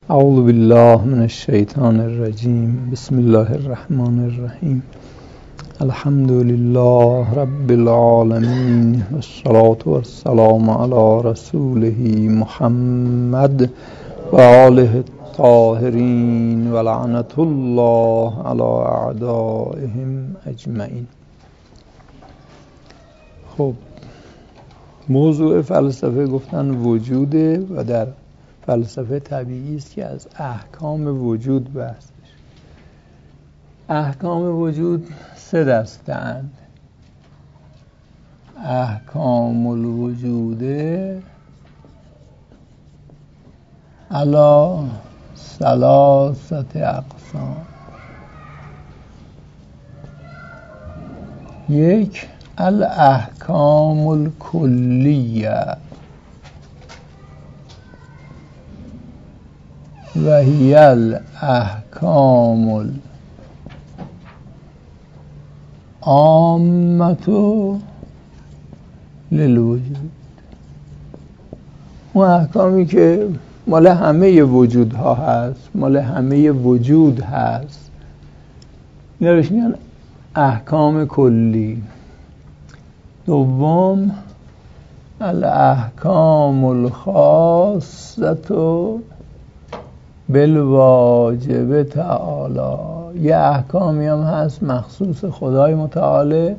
اعوذ بالله من الشیطان الرجیم. بسم الله الرحمن الرحیم. الحمد لله رب العالمین والصلاة والسلام علی رسوله محمد و آله الطاهرین و لعنت الله علی اعدائهم اجمعین. خب، موضوع فلسفه گفتن وجوده و در فلسفه طبیعی است که از احکام وجود بحث بشه. احکام وجود سه دسته اند: احکام الوجوده علی ثلاثه اقسام. یک، الاحکام الکلیه و هی الاحکام العامة للوجود. اون احکامی که مال همه وجودها هست، مال همه وجود هست، اینا روش میگن احکام کلی. دوم، الاحکام الخاصة بالواجب تعالی. یه احکامی هم هست مخصوص خدای متعالی.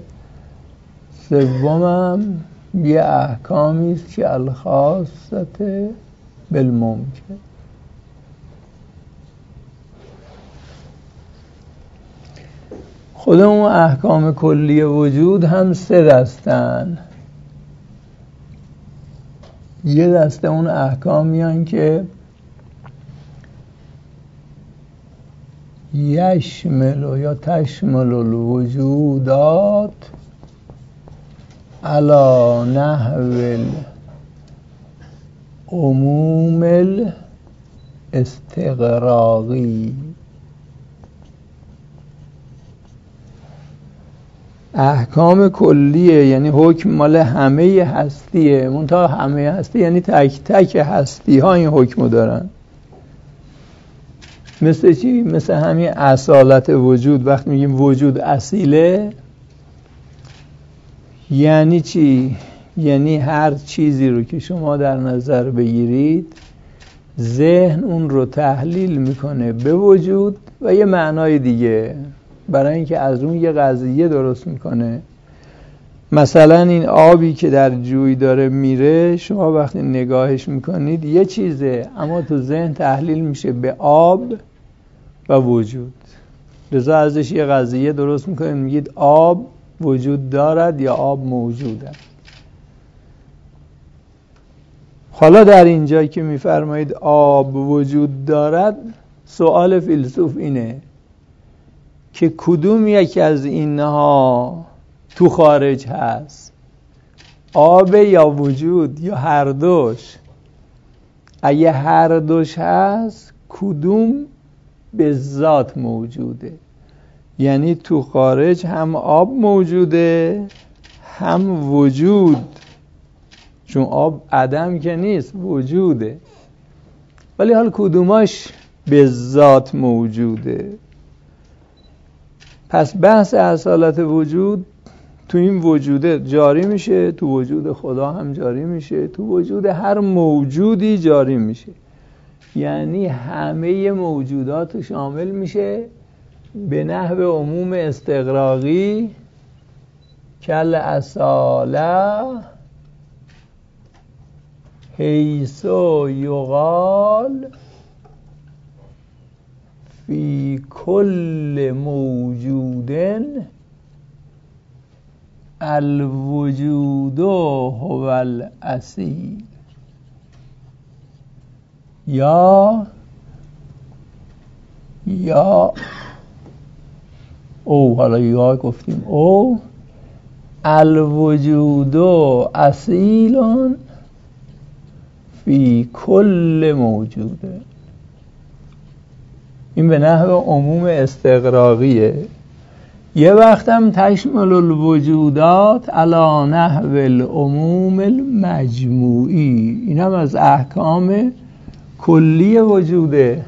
سومم یه احکامی است که الخاصة بالممکن. خود اون احکام کلی وجود هم سه دستن. یه دسته اون احکامی هن که یشمل یا تشمل الوجودات علی نحو العموم الاستغراقی. احکام کلیه یعنی حکم مال همه هستیه، منتها همه هستی یعنی تک تک هستی ها این حکمو دارن. مثل چی؟ مثل همین اصالت وجود. وقتی میگیم وجود اصیله یعنی چی؟ یعنی هر چیزی رو که شما در نظر بگیرید ذهن اون رو تحلیل میکنه به وجود و یه معنای دیگه برای اینکه از اون یه قضیه درست میکنه. مثلا این آبی که در جوی داره میره، شما وقتی نگاهش میکنید یه چیزه، اما تو ذهن تحلیل میشه به آب و وجود. لذا ازش یه قضیه درست میکنید، میگید آب وجود دارد یا آب موجود است. حالا در اینجا که میفرمایید آب وجود دارد، سوال فیلسوف اینه که کدوم یکی از اینها تو خارج هست؟ آب یا وجود یا هر دوش؟ اگه هر دوش هست کدوم به ذات موجوده؟ یعنی تو خارج هم آب موجوده هم وجود، چون آب عدم که نیست، وجوده. ولی حال کدوماش به ذات موجوده؟ پس بحث اصالت وجود تو این وجوده جاری میشه، تو وجود خدا هم جاری میشه، تو وجود هر موجودی جاری میشه. یعنی همه موجودات شامل میشه به نحو عموم استغراقی. کل اصاله حیث یقال فی کل موجود الوجود هو الاصیل. یا او، حالا یا گفتیم او الوجود اصیل فی کل موجود. این به نحو عموم استغراقیه. یه وقت هم تشمل الوجودات علی نحو العموم المجموعی. این هم از احکام کلی وجوده،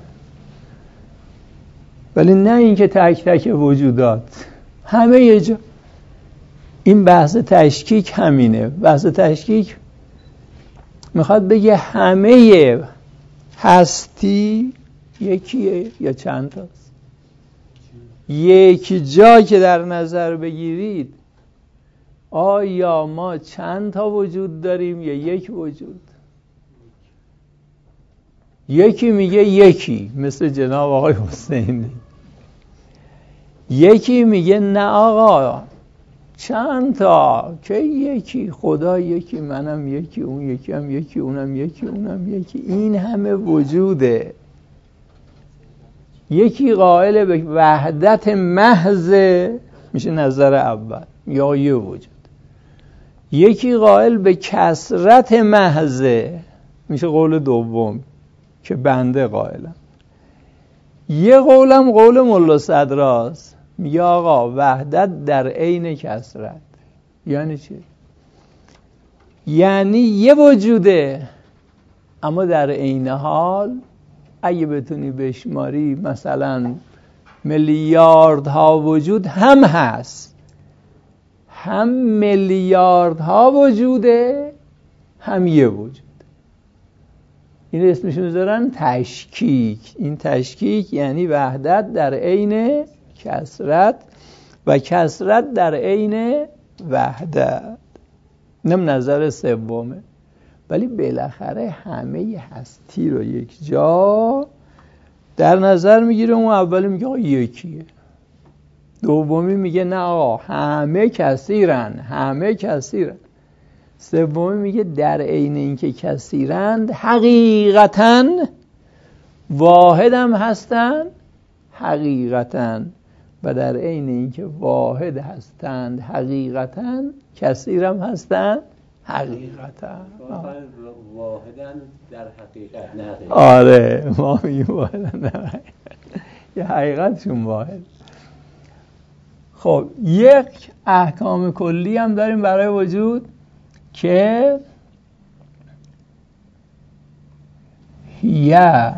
ولی نه اینکه تک تک وجودات همه یه جا. این بحث تشکیک همینه. بحث تشکیک میخواد بگه همه هستی یکیه یا چند تاست. یک جا که در نظر بگیرید آیا ما چند تا وجود داریم یا یک وجود؟ یکی میگه یکی، مثل جناب آقای حسینی. یکی میگه نه آقا چند تا، که یکی، خدا یکی، منم یکی، اون یکی هم یکی، اونم یکی، اونم یکی، این همه وجوده. یکی قائل به وحدت محض، میشه نظر اول یا یه وجود. یکی قائل به کثرت محض، میشه قول دوم که بنده قائلم. یه قولم قول ملا صدراست، میگه آقا وحدت در عین کثرت. یعنی چی؟ یعنی یه وجوده اما در عین حال اگه بتونی بشماری مثلا میلیاردها وجود هم هست، هم میلیاردها وجوده هم یه وجود. این اسمش میذارن تشکیک. این تشکیک یعنی وحدت در عین کثرت و کثرت در عین وحدت. نم نظر سومه. ولی بالاخره همه هستی رو یک جا در نظر میگیره. اون اولی میگه آقا یکیه، دومی میگه نه آقا همه کثیرن، همه کثیرن، سومی میگه در عین اینکه کثیرند حقیقتاً واحد هم هستن، حقیقتاً، و در عین اینکه واحد هستند حقیقتاً کثیر هم هستن حقیقتاً. واحدن در حقیقت، نه حقیقت. آره ما میگیم واحدن در حقیقت، یه حقیقتشون واحد. خب یک احکام کلی هم داریم برای وجود که یا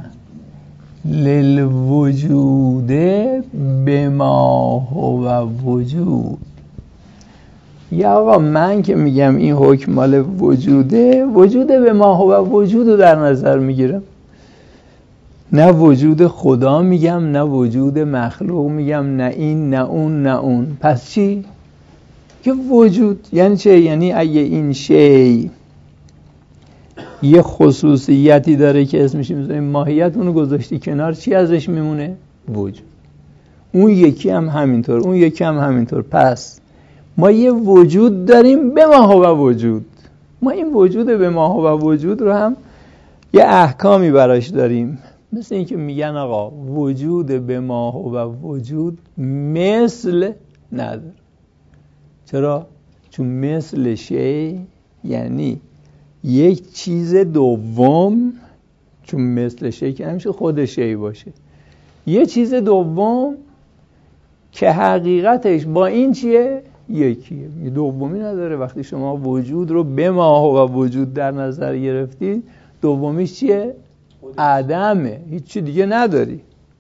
للوجود بما هو وجود. یا آقا من که میگم این حکم مال وجوده، وجود بما هو وجود رو در نظر میگیرم، نه وجود خدا میگم، نه وجود مخلوق میگم، نه این نه اون نه اون. پس چی؟ که وجود یعنی چه؟ یعنی اگه این شی یه خصوصیتی داره که اسمش میذاریم ماهیت، اونو گذاشتی کنار، چی ازش میمونه؟ وجود. اون یکی هم همینطور، اون یکی هم همینطور. پس ما یه وجود داریم به ما هو وجود. ما این وجود به ما هو وجود رو هم یه احکامی براش داریم. مثل این که میگن آقا وجود به ما هو وجود مثل نداره. چرا؟ چون مثل شی یعنی یک چیز دوم، چون مثل شی که همیشه خود شی باشه، یه چیز دوم که حقیقتش با این چیه؟ یکیه، یه دومی نداره. وقتی شما وجود رو به ما هو وجود در نظر گرفتی، دومیش چیه؟ عدمه، هیچ چی دیگه نداری.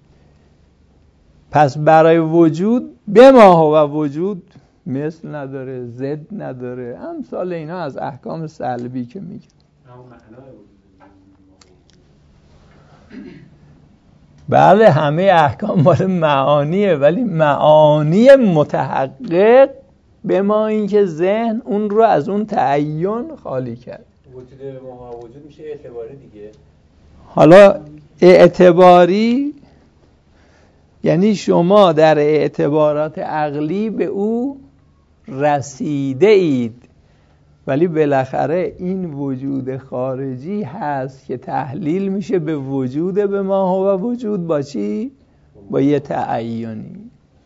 پس برای وجود به ما هو وجود مثل نداره، ضد نداره، امثال اینا از احکام سلبی که میگه. بله همه احکام مال معانیه، ولی معانی متحقق به ما این که ذهن اون رو از اون تعین خالی کرد. وجود به ما وجود میشه اعتباری دیگه. حالا اعتباری یعنی شما در اعتبارات عقلی به او رسیده اید، ولی بالاخره این وجود خارجی هست که تحلیل میشه به وجود به ما هو وجود. با چی؟ با یه تعینی. یا انسان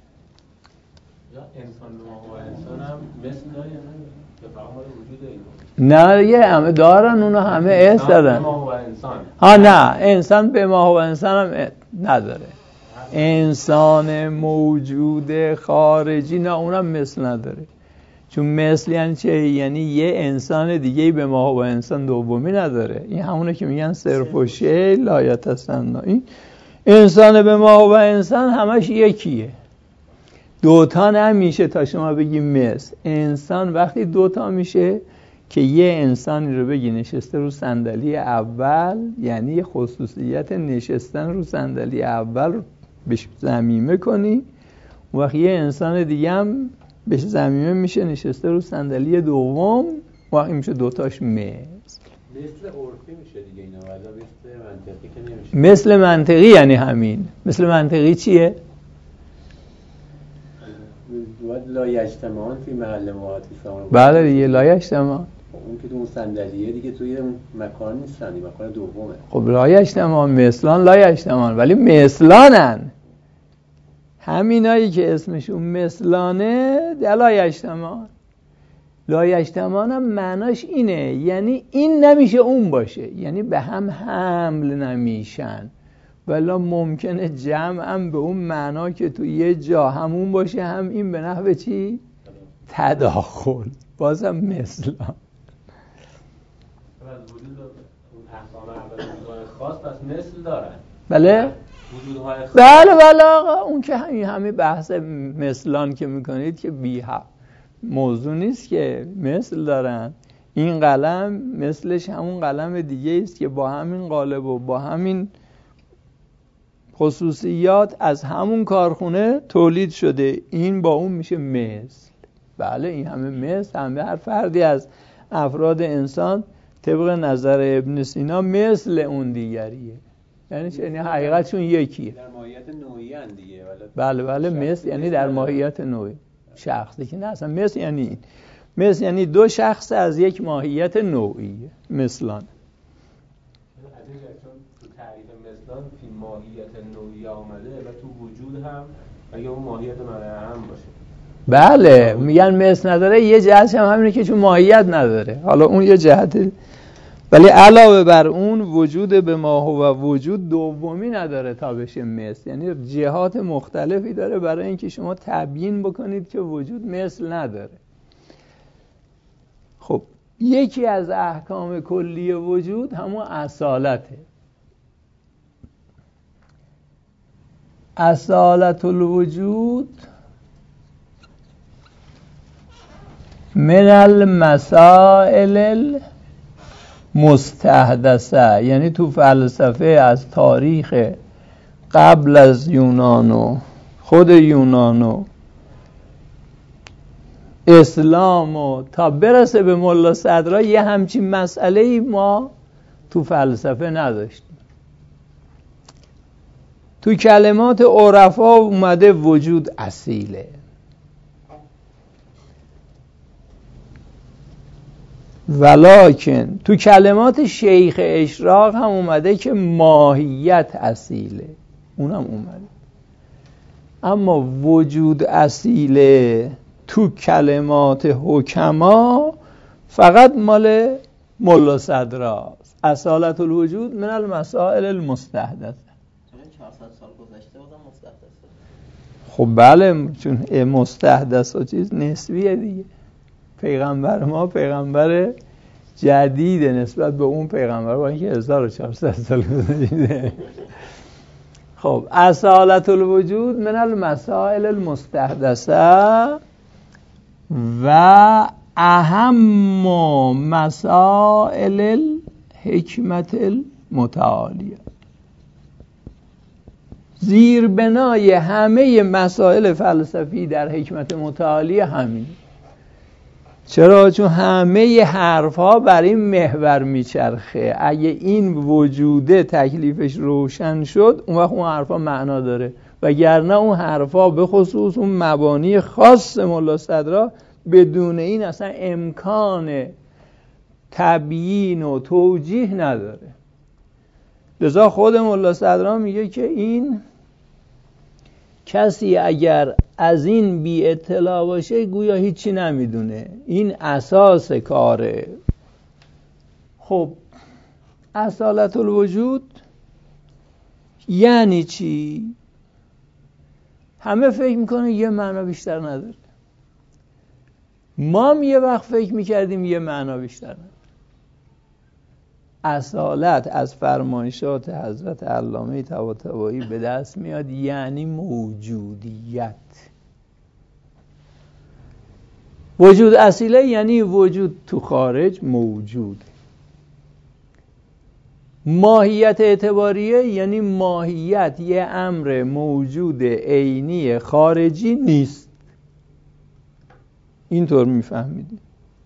به ما هو انسان هم مثل داره یا نه؟ فقط مال وجود نه یه همه دارن، اونا همه اس دارن. ها نه انسان به ما هو انسان هم نداره. انسان موجود خارجی نه اونم مثل نداره. چون مثل یعنی چه؟ یعنی یه انسان دیگه به ما و انسان دومی نداره. این همونه که میگن صرف و شی لا یتسنا. این انسان به ما و انسان همش یکیه، دوتا نمیشه تا شما بگی مثل. انسان وقتی دوتا میشه که یه انسانی رو بگی نشسته رو صندلی اول، یعنی یه خصوصیت نشستن رو صندلی اول رو بهش ضمیمه کنی، و وقتی یه انسان دیگه هم بهش ضمیمه میشه نشسته رو صندلی دوم، وقتی میشه دوتاش مثل عرفی میشه دیگه اینا، ولی مثل منطقی که نمیشه. مثل منطقی یعنی همین. مثل منطقی چیه؟ لا یجتمعان فی محل واحد. بله دیگه لا یجتمعان. اون که تو اون صندلیه دیگه توی اون مکان نیستن، این مکان دومه. خب لا یجتمعان مثلان لا یجتمعان، ولی مثلانن. همینایی که اسمشون مثلانه لا یجتمعان. لا یجتمعان هم معناش اینه، یعنی این نمیشه اون باشه، یعنی به هم حمل نمیشن. ولی ممکنه جمع هم به اون معنا که تو یه جا همون باشه، هم این به نحو چی؟ تداخل. بازم مثلا خاص پس مثل دارن. بله؟ وجودهای خاص. بله آقا، اون که همین بحث مثلان که میکنید که موضوع نیست که مثل دارن. این قلم مثلش همون قلم دیگه است که با همین قالب و با همین خصوصیات از همون کارخونه تولید شده، این با اون میشه مثل. بله این همه مثل، همه هر فردی از افراد انسان طبق نظر ابن سینا مثل اون دیگریه. یعنی چه؟ یعنی حقیقتشون یکیه، در ماهیت نوعی ان دیگه. بله مثل یعنی در ماهیت نوعی. شخصی که نه، اصلا مثل یعنی این. مثل یعنی دو شخص از یک ماهیت نوعیه. مثلان تو تعریف مثلان فی ماهیت نوعی آمده و تو وجود هم اگه اون ماهیت هم باشه. بله میگن مثل نداره، یه جهتش هم همینه که چون ماهیت نداره، حالا اون یه جهته. ولی علاوه بر اون وجود به ما و وجود دومی نداره تا بشه مثل، یعنی جهات مختلفی داره برای اینکه شما تبیین بکنید که وجود مثل نداره. خب یکی از احکام کلی وجود همون اصالته. اصالت الوجود من المسائل المستحدثه، یعنی تو فلسفه از تاریخ قبل از یونان و خود یونان و اسلام و تا برسه به ملا صدرا یه همچین مسئله‌ای ما تو فلسفه نداشتیم. تو کلمات عرفا اومده وجود اصیله، ولکن تو کلمات شیخ اشراق هم اومده که ماهیت اصیله، اونم اومده. اما وجود اصیله تو کلمات حکما فقط مال ملا صدراست. اصالت الوجود من المسائل المستحدثه. 400 سال گذشته بودم مستحدثه. خب بله، چون مستحدث و چیز نسبیه دیگه. پیغمبر ما پیغمبر جدیده نسبت به اون پیغمبر با اینکه 1400 سال گذشته. خب اصالت الوجود من المسائل المستحدثه و اهم مسائل الحکمت المتعالیه. زیر بنای همه مسائل فلسفی در حکمت متعالیه همین. چرا؟ چون همه حرفها بر این محور میچرخه. اگه این وجوده تکلیفش روشن شد اون وقت اون حرفها معنا داره، وگرنه اون حرفها به خصوص اون مبانی خاص ملا صدرا بدون این اصلا امکان تبیین و توجیه نداره. لذا خود ملا صدرا میگه که این کسی اگر از این بی اطلاع باشه گویا هیچی نمیدونه، این اساس کاره. خب اصالت الوجود یعنی چی؟ همه فکر میکنه یه معنا بیشتر نداره. ما هم یه وقت فکر میکردیم یه معنا بیشتر نداره. اصالت از فرمایشات حضرت علامه طباطبایی به دست میاد، یعنی موجودیت. وجود اصیله یعنی وجود تو خارج موجود. ماهیت اعتباریه یعنی ماهیت یه امر موجود عینی خارجی نیست. اینطور میفهمیدیم،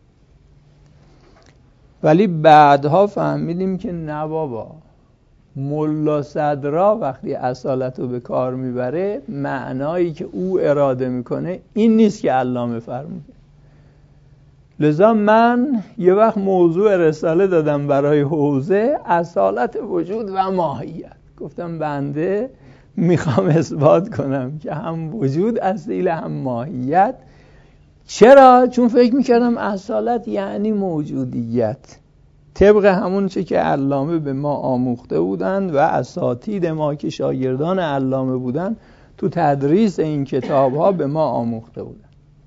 ولی بعدها فهمیدیم که نه بابا، ملا صدرا وقتی اصالت رو به کار میبره معنایی که او اراده میکنه این نیست که علامه فرموده. لذا من یه وقت موضوع رساله دادم برای حوزه اصالت وجود و ماهیت. گفتم بنده میخوام اثبات کنم که هم وجود اصیل هم ماهیت. چرا؟ چون فکر میکردم اصالت یعنی موجودیت، طبق همون چه که علامه به ما آموخته بودند و اساتید ما که شاگردان علامه بودند تو تدریس این کتاب ها به ما آموخته بودند.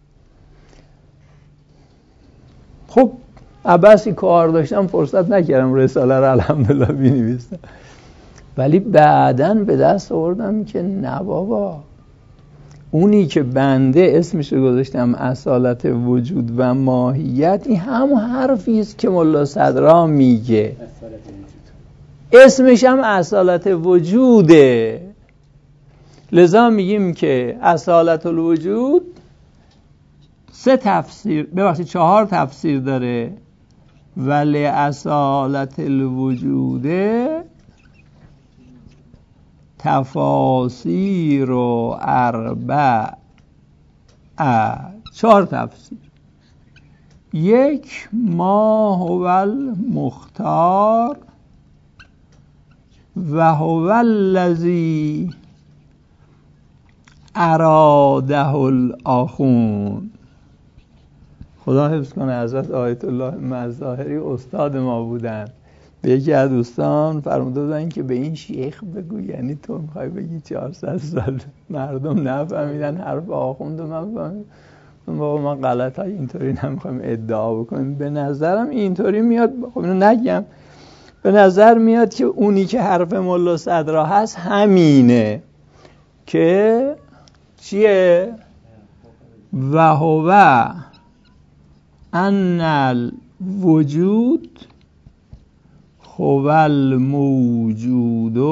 خب عباسی کار داشتم فرصت نکردم رساله رو الحمدلله بنویسم، ولی بعداً به دست آوردم که نه بابا، اونی که بنده اسمش رو گذاشتم اصالت وجود و ماهیت، این همون حرفی است که ملا صدرا میگه، اسمش هم اصالت وجوده. لذا میگیم که اصالت الوجود 4 تفسیر داره، ولی اصالت الوجود تفاسیر و 4 تفسیر. 1 ما هو المختار و هو الذی اراده الاخون. خدا حفظ کنه حضرت آیت الله مظاهری استاد ما بودن. به یکی از دوستان فرموده بودن که به این شیخ بگو، یعنی تو میخوای بگی 400 سال مردم نفهمیدن حرف آخوند و من فهمیدم. بابا ما غلط های اینطوری نمیخوایم ادعا بکنیم. به نظرم اینطوری میاد، خب اینو نگم، به نظر میاد که اونی که حرف ملا صدرا هست همینه که چیه؟ و هو ان الوجود هو الموجود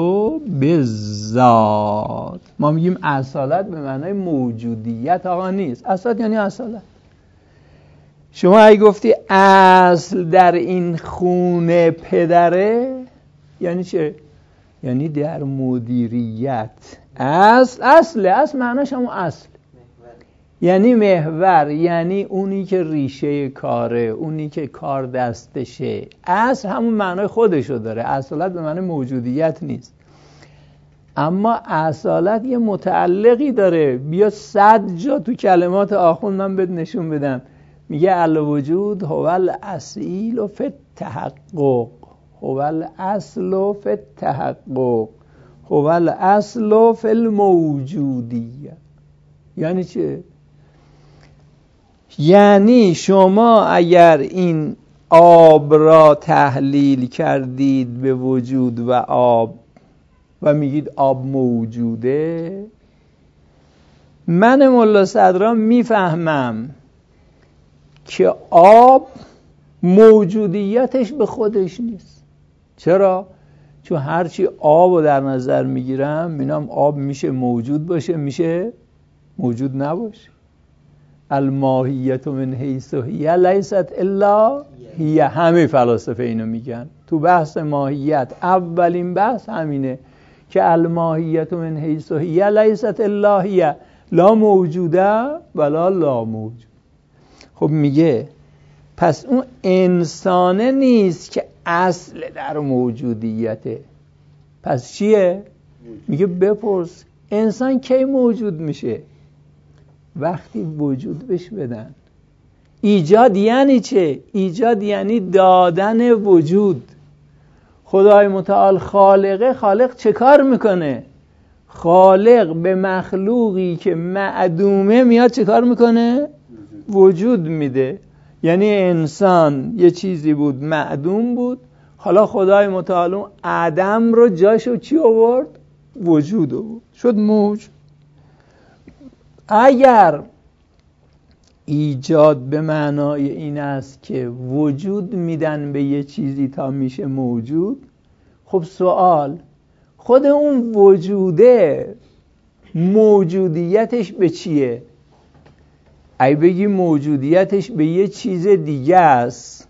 بالذات. ما میگیم اصالت به معنای موجودیت آقا نیست. اصالت یعنی اصالت. شما اگه گفتی اصل در این خونه پدره یعنی چه؟ یعنی در مدیریت. اصل معناش همون اصل، یعنی محور، یعنی اونی که ریشه کاره، اونی که کار دستشه. اصل همون معنای خودشو داره. اصالت به معنای موجودیت نیست. اما اصالت یه متعلقی داره. بیا 100 جا تو کلمات آخوند من بهت نشون بدم. میگه الوجود هو الاصیل فی التحقق، هو الاصل فی التحقق، هو الاصل فی الموجودیت. یعنی چه؟ یعنی شما اگر این آب را تحلیل کردید به وجود و آب و میگید آب موجوده، من ملا صدرا میفهمم که آب موجودیتش به خودش نیست. چرا؟ چون هرچی آب رو در نظر میگیرم میبینم آب میشه موجود باشه، میشه موجود نباشه. الماهیت من حیث هی لیست الا هی. همه فلاسفه اینو میگن تو بحث ماهیت. اولین بحث همینه که الماهیت من حیث هی لیست الا هی، لا موجوده ولا لا موجود. خب میگه پس اون انسانه نیست که اصل در موجودیته. پس چیه؟ میگه بپرس انسان کی موجود میشه؟ وقتی وجود بهش بدن. ایجاد یعنی چه؟ ایجاد یعنی دادن وجود. خدای متعال خالقه. خالق چه کار میکنه؟ خالق به مخلوقی که معدومه میاد چه کار میکنه؟ وجود میده. یعنی انسان یه چیزی بود معدوم بود، حالا خدای متعال عدم رو جاشو چی آورد؟ وجود آورد، شد موج. اگر ایجاد به معنای این است که وجود میدن به یه چیزی تا میشه موجود، خب سوال، خود اون وجوده موجودیتش به چیه؟ ای بگی موجودیتش به یه چیز دیگه است،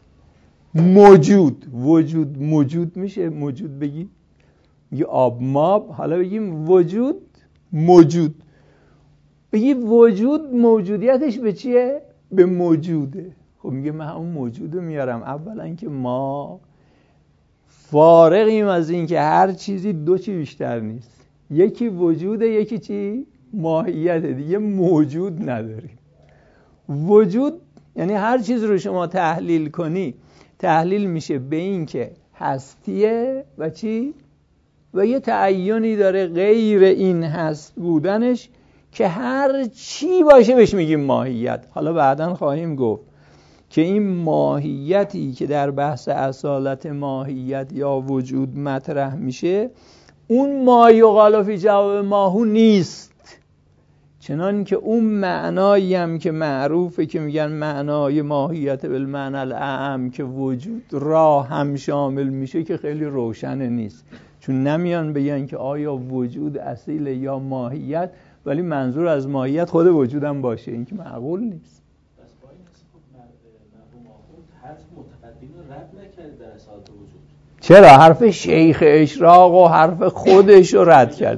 وجود موجود میشه. موجود بگی آب ماب، حالا بگیم وجود موجود، بگی وجود موجودیتش به چیه؟ به موجوده. خب میگه من همون موجوده میارم. اولا که ما فارغیم از این که هر چیزی دو چی بیشتر نیست، یکی وجوده یکی چی؟ ماهیته. دیگه موجود نداریم. وجود یعنی هر چیز رو شما تحلیل کنی، تحلیل میشه به این که هستیه و چی؟ و یه تعینی داره غیر این هست بودنش که هر چی باشه بهش میگیم ماهیت. حالا بعداً خواهیم گفت که این ماهیتی که در بحث اصالت ماهیت یا وجود مطرح میشه، اون ما یقال فی جواب ماهو نیست. چنان که اون معنایی هم که معروفه که میگن معنای ماهیت بالمعنى الاعم که وجود را هم شامل میشه، که خیلی روشن نیست، چون نمیان بگن که آیا وجود اصیل یا ماهیت، ولی منظور از ماهیت خود وجود هم باشه، این که معقول نیست. پس با این مرحوم آخوند حرف متقدم رو رد نکرد در اصالت وجود. چرا؟ حرف شیخ اشراق و حرف خودش رو رد کرد.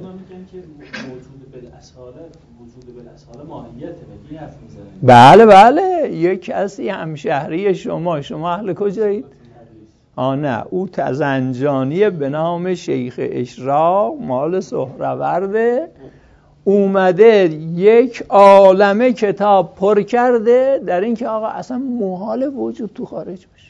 وجود بالاصاله ماهیته، بگی حرف میزنه. بله یک کسی همشهری شما اهل کجایید؟ نه، او تزنجانی به نام شیخ اشراق مال سهرورده، اومده یک عالمه کتاب پر کرده در این که آقا اصلا محال وجود تو خارج باشه.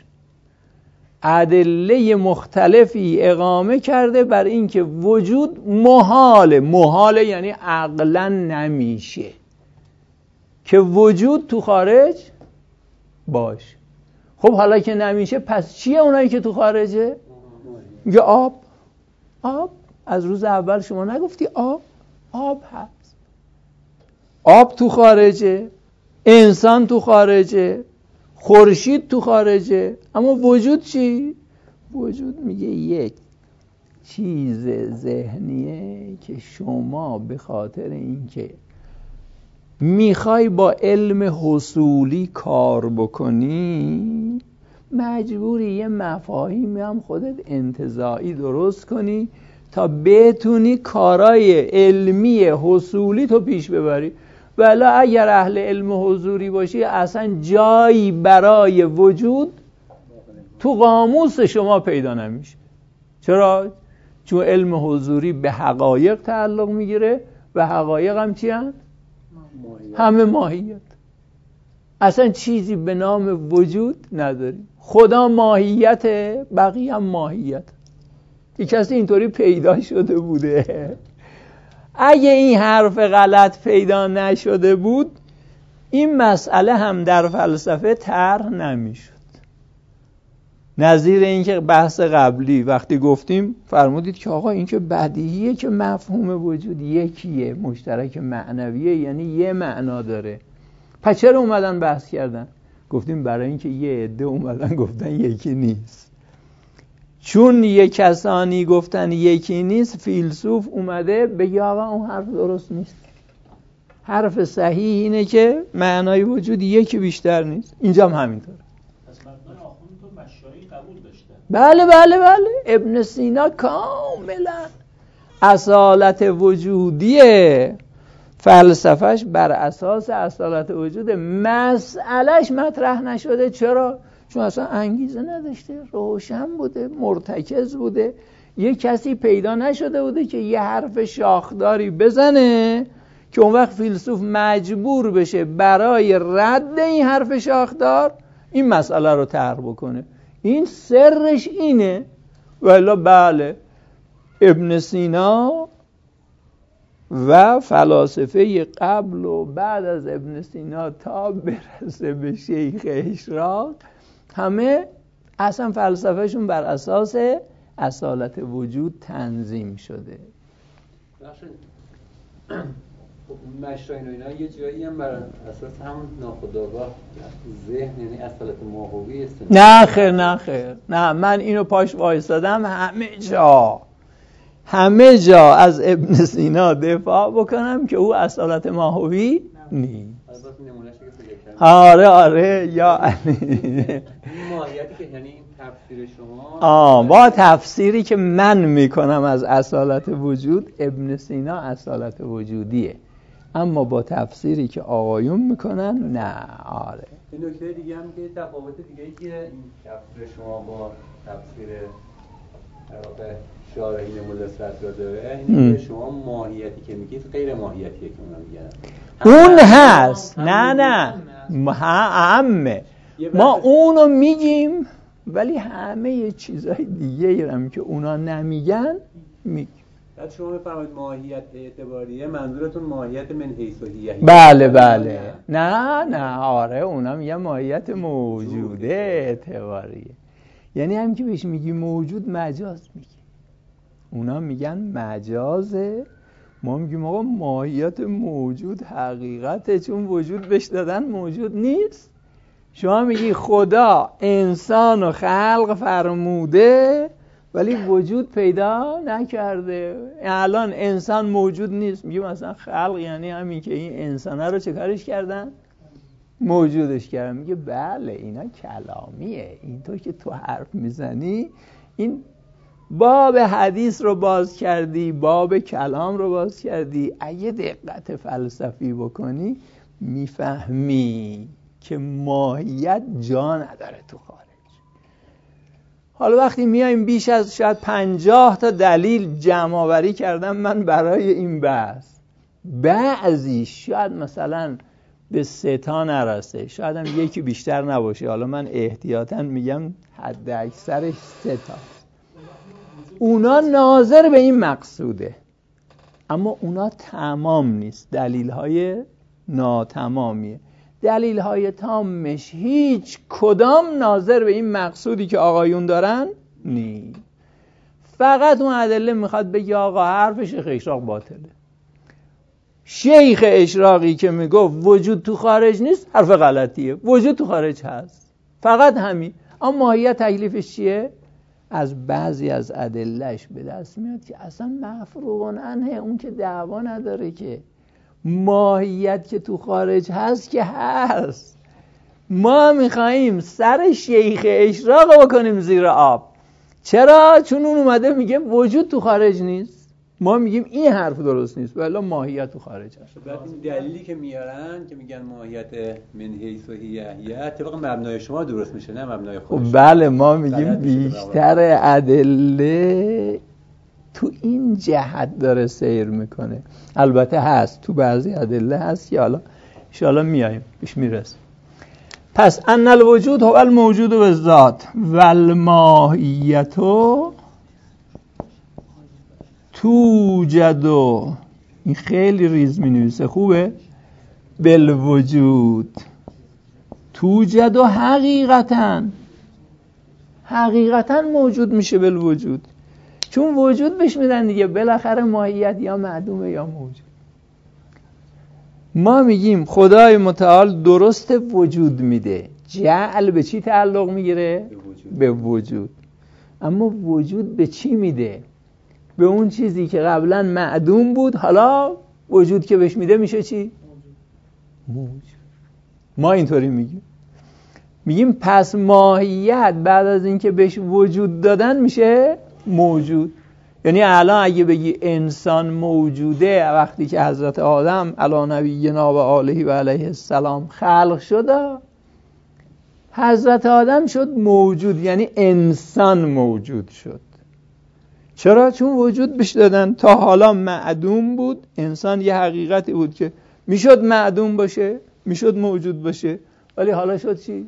ادله مختلفی اقامه کرده بر این که وجود محاله یعنی عقلا نمیشه که وجود تو خارج باشه. خب حالا که نمیشه، پس چیه اونایی که تو خارجه؟ میگه آب. از روز اول شما نگفتی آب هست، آب تو خارجه، انسان تو خارجه، خورشید تو خارجه، اما وجود چی؟ وجود میگه یک چیز ذهنیه که شما به خاطر اینکه میخوای با علم حصولی کار بکنی، مجبوری یه مفاهیمی هم خودت انتزاعی درست کنی تا بتونی کارای علمی حصولی تو پیش ببری. ولی اگر اهل علم حضوری باشی، اصلا جایی برای وجود تو قاموس شما پیدا نمیشه. چرا؟ چون علم حضوری به حقایق تعلق میگیره و حقایق هم چی هست؟ همه ماهیت. اصلا چیزی به نام وجود نداریم. خدا ماهیت، بقیه هم ماهیت. یک کسی اینطوری پیدا شده بوده. اگه این حرف غلط پیدا نشده بود، این مسئله هم در فلسفه طرح نمیشد. نظیر این که بحث قبلی وقتی گفتیم فرمودید که آقا این که بدیهیه که مفهوم وجود یکیه، مشترک معنویه، یعنی یه معنا داره. پس چرا اومدن بحث کردن؟ گفتیم برای اینکه یه عده اومدن گفتن یکی نیست. چون یه کسانی گفتن یکی نیست، فیلسوف اومده بگه آقا اون حرف درست نیست. حرف صحیح اینه که معنای وجود یکی بیشتر نیست. اینجا هم همینطوره. پس مردم آخوند تو مشایی قبول داشتن. بله. ابن سینا کاملا اصالت وجودی فلسفهش بر اساس اصالت وجود، مسئلهش مطرح نشده. چرا؟ چون اصلا انگیزه نداشته، روشن بوده، مرتکز بوده. یه کسی پیدا نشده بوده که یه حرف شاخداری بزنه که اون وقت فیلسوف مجبور بشه برای رد این حرف شاخدار این مسئله رو طرح بکنه. این سرش اینه. والا بله، ابن سینا و فلاسفه قبل و بعد از ابن سینا تا برسه به شیخ اشراق همه اصلا فلسفهشون بر اساس اصالت وجود تنظیم شده. مشراین و اینا یه جایی هم بر اساس همون ناخودآگاه ذهن، یعنی اصالت ماهوی است. نه خیر نه، من اینو پاش وایسادم همه جا از ابن سینا دفاع بکنم که او اصالت ماهوی نیست. آره یا ماهیتی که یعنی تفسیر شما با تفسیری که من میکنم از اصالت وجود، ابن سینا اصالت وجودیه، اما با تفسیری که آقایون میکنن نه. آره این نکته دیگه هم که تفاوت دیگه‌ای که این تفسیر شما با تفسیر شارحین ملا صدرا داره، اینه که شما ماهیتی که میگید غیر ماهیتیه که اونا میگن. اون هست نه همه ما اونو میگیم، ولی همه چیزهای دیگه هم که اونا نمیگن میگیم. بعد شما بفرمایید ماهیت اعتباریه، منظورتون ماهیت من حیث و هیه؟ بله نه آره، اونا میگن ماهیت موجوده اعتباریه، یعنی هم که بهش میگی موجود مجاز میگی، اونا میگن مجازه، ما میگیم آقا ماهیت موجود حقیقته، چون وجود بهش دادن موجود نیست. شما میگی خدا انسان و خلق فرموده ولی وجود پیدا نکرده، الان انسان موجود نیست، میگیم مثلا خلق یعنی همین که این انسانه رو چه کارش کردن؟ موجودش کردن. میگه بله اینا کلامیه، اینطور که تو حرف میزنی این باب حدیث رو باز کردی، باب کلام رو باز کردی، اگه دقت فلسفی بکنی میفهمی که ماهیت جا نداره تو خارج. حالا وقتی میایم بیش از شاید 50 تا دلیل جمع آوری کردم من برای این بحث، بعضی شاید مثلا به 3 تا نرسه، شاید هم یکی بیشتر نباشه، حالا من احتیاطاً میگم حد اکثرش 3 تا، اونا ناظر به این مقصوده، اما اونا تمام نیست، دلیل‌های ناتمامیه. دلیل‌های تامش هیچ کدام ناظر به این مقصودی که آقایون دارن نیست. فقط اون ادله میخواد بگه آقا حرف شیخ اشراق باطله. شیخ اشراقی که میگفت وجود تو خارج نیست حرف غلطیه، وجود تو خارج هست، فقط همین. اما ماهیت تکلیفش چیه؟ از بعضی از ادلهش به دست میاد که اصلا مفروغ عنه، اون که دعوا نداره، که ماهیت که تو خارج هست که هست. ما میخواییم سر شیخ اشراق بکنیم زیر آب. چرا؟ چون اون اومده میگه وجود تو خارج نیست، ما میگیم این حرف درست نیست، ولی ماهیت تو خارج هست. بعد این دلیلی که میارن که میگن ماهیت من حیث و هیه طبق مبنای شما درست میشه، نه مبنای خودشون. بله ما میگیم بیشتر ادله تو این جهت داره سیر میکنه. البته هست تو بعضی ادله هست که حالا انشاءالله میایم پیش میرسیم. پس ان الوجود هو الموجود بالذات و الماهیت توجد، این خیلی ریز می نویسه، خوبه؟ بالوجود توجد حقیقتا موجود میشه بالوجود، چون وجود بهش میدن دیگه، بالاخره ماهیت یا معدومه یا موجود. ما میگیم خدای متعال درست وجود میده، جعل به چی تعلق میگیره؟ به وجود. اما وجود به چی میده؟ به اون چیزی که قبلا معدوم بود، حالا وجود که بهش میده میشه چی؟ موجود. ما اینطوری میگیم پس ماهیت بعد از اینکه بهش وجود دادن میشه موجود. یعنی الان اگه بگی انسان موجوده وقتی که حضرت آدم علی نبینا و آله و علیه السلام خلق شد، حضرت آدم شد موجود، یعنی انسان موجود شد. چرا؟ چون وجود بهش دادن. تا حالا معدوم بود، انسان یه حقیقتی بود که میشد معدوم باشه، میشد موجود باشه، ولی حالا شد چی؟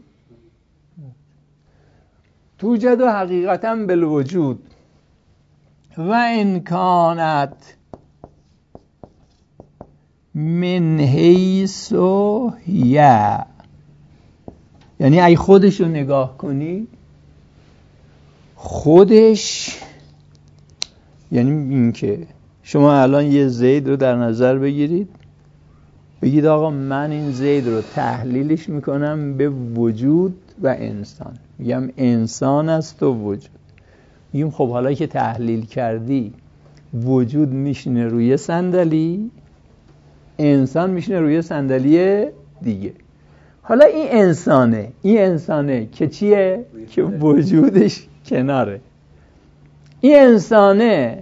توجد حقیقتا بالوجود و ان کانت من حیث هی، یعنی ای خودش رو نگاه کنی، خودش یعنی این که شما الان یه زید رو در نظر بگیرید، بگید آقا من این زید رو تحلیلش میکنم به وجود و انسان، میگم انسان است و وجود. میگیم خب حالا که تحلیل کردی وجود میشینه روی صندلی، انسان میشینه روی صندلی دیگه. حالا این انسانه که چیه؟ که وجودش کناره. این انسانه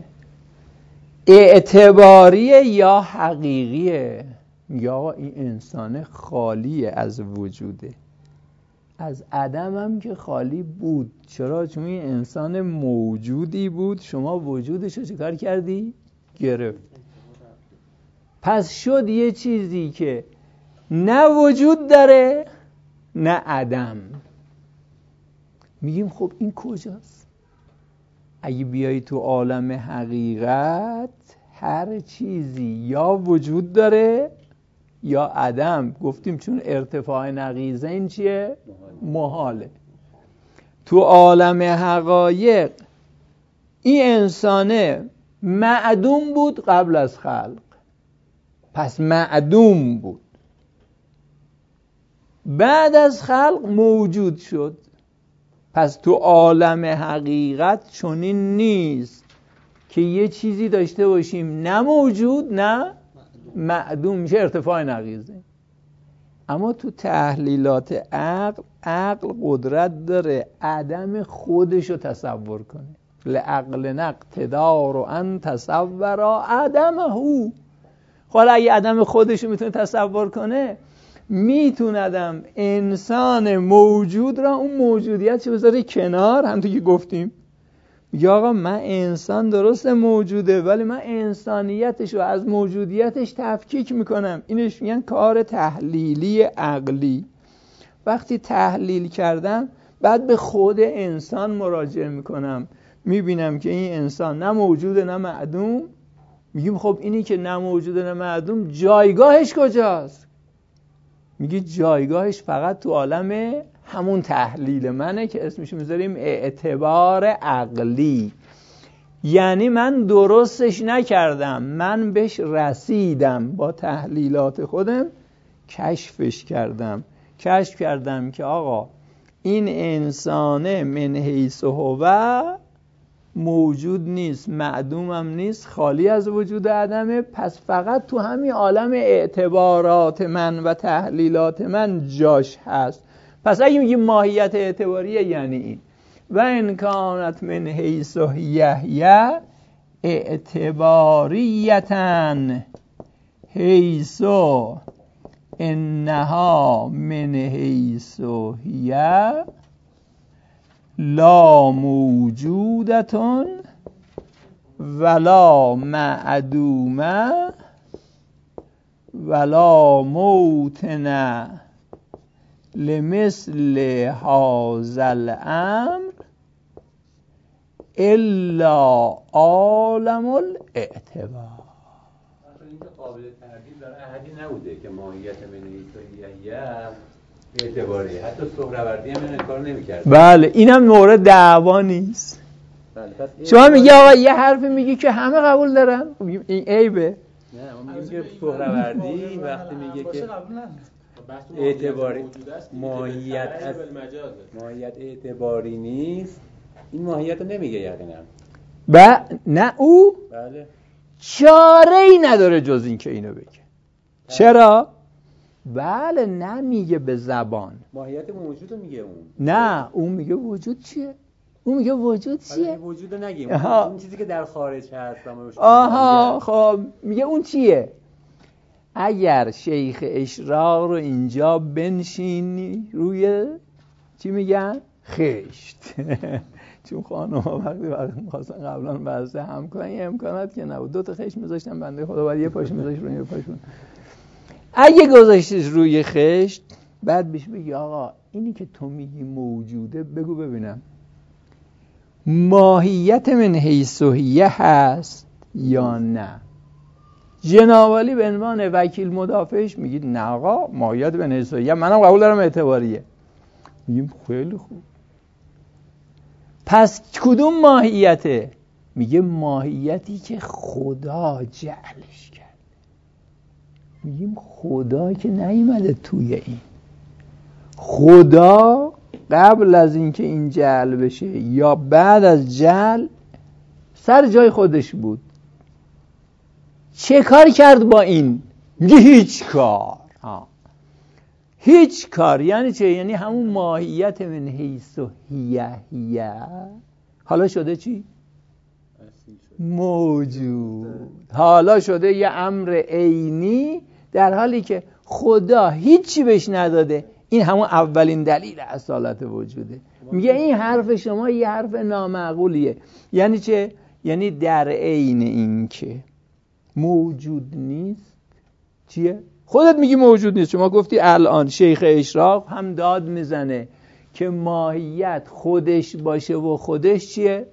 اعتباریه یا حقیقیه؟ میگه آقا این انسانه خالیه از وجوده، از عدم هم که خالی بود. چرا؟ چون این انسان موجودی بود، شما وجودش رو چیکار کردی؟ گرفت. پس شد یه چیزی که نه وجود داره نه عدم. میگیم خب این کجاست؟ اگه بیایی تو عالم حقیقت هر چیزی یا وجود داره یا عدم. گفتیم چون ارتفاع نقیضه این چیه؟ محاله. تو عالم حقایق این انسانه معدوم بود قبل از خلق، پس معدوم بود، بعد از خلق موجود شد. پس تو عالم حقیقت چنین نیست که یه چیزی داشته باشیم نه موجود نه معدوم، میشه ارتفاع نقیضه. اما تو تحلیلات عقل قدرت داره عدم خودش رو تصور کنه. لعقل نقتدار و ان تصور عدمه. حالا اگه عدم خودش رو میتونه تصور کنه، میتوندم انسان موجود را اون موجودیت بذاره کنار. همونطور که گفتیم میگه آقا من انسان درسته موجوده ولی من انسانیتش رو از موجودیتش تفکیک میکنم. اینش میگن کار تحلیلی عقلی. وقتی تحلیل کردم بعد به خود انسان مراجعه میکنم، میبینم که این انسان نه موجوده نه معدوم. میگیم خب اینی که نه موجوده نه معدوم جایگاهش کجاست؟ میگه جایگاهش فقط تو عالم همون تحلیل منه که اسمشو میذاریم اعتبار عقلی. یعنی من درستش نکردم، من بهش رسیدم، با تحلیلات خودم کشف کردم که آقا این انسانه من حیث هو موجود نیست، معدومم نیست، خالی از وجود عدمه. پس فقط تو همین عالم اعتبارات من و تحلیلات من جاش هست. پس اگه میگیم ماهیت اعتباریه یعنی این. و ان کانت من حیث هی اعتباریتن حیث انها من حیث هی لا موجودتون ولا معدومه ولا موتنه لمثل هذا الامر الا عالم الاعتبار. این که قابل تردید برای احدی نبوده که ماهیت منیتویه اعتباری، حتی سهروردی هم این کار نمی‌کرد. بله اینم مورد دعوا نیست. بله. شما میگی آقا یه حرفی میگی که همه قبول دارن، این عیبه. نه اون میگه که سهروردی وقتی میگه که اعتباری ماهیت از ماهیت اعتباری نیست، این ماهیت رو نمیگه یقینا. نه او بله چاره‌ای نداره جز این که اینو بگه. چرا؟ بله نمیگه به زبان ماهیت موجود رو میگه اون. نه اون میگه وجود چیه؟ اون میگه وجود چیه؟ وجود رو نگیم، اون چیزی که در خارج هست. آها خب میگه اون چیه؟ اگر شیخ اشراق رو اینجا بنشینی روی چی میگن؟ خشت. چون خانم ها وقتی میخواستن قبلا بحث هم کنن یه امکانات که نبود، 2 تا خشت میذاشتن بنده خدا باید یه پاش میذاشت روی یه پاشون. اگه گذاشتش روی خشت بعد بهش بگی آقا اینی که تو میگی موجوده بگو ببینم ماهیت من حیث هی هست یا نه؟ جناب عالی به عنوان وکیل مدافعش میگید نه آقا ماهیت بنهیسویه، منم قبول دارم اعتباریه. میگیم خیلی خوب، پس کدوم ماهیته؟ میگه ماهیتی که خدا جعلش کرد. میگیم خدا که نیومده توی این، خدا قبل از اینکه این جعل بشه یا بعد از جعل سر جای خودش بود. چه کار کرد با این؟ میگه هیچ کار. هیچ کار یعنی چه؟ یعنی همون ماهیت من حیث و هیه حالا شده چی؟ موجود. حالا شده یه امر عینی، در حالی که خدا هیچی بهش نداده. این همون اولین دلیل اصالت وجوده. میگه این حرف شما یه حرف نامعقولیه. یعنی چه؟ یعنی در عین این که موجود نیست. چیه؟ خودت میگی موجود نیست. شما گفتی الان شیخ اشراق هم داد میزنه که ماهیت خودش باشه و خودش چیه؟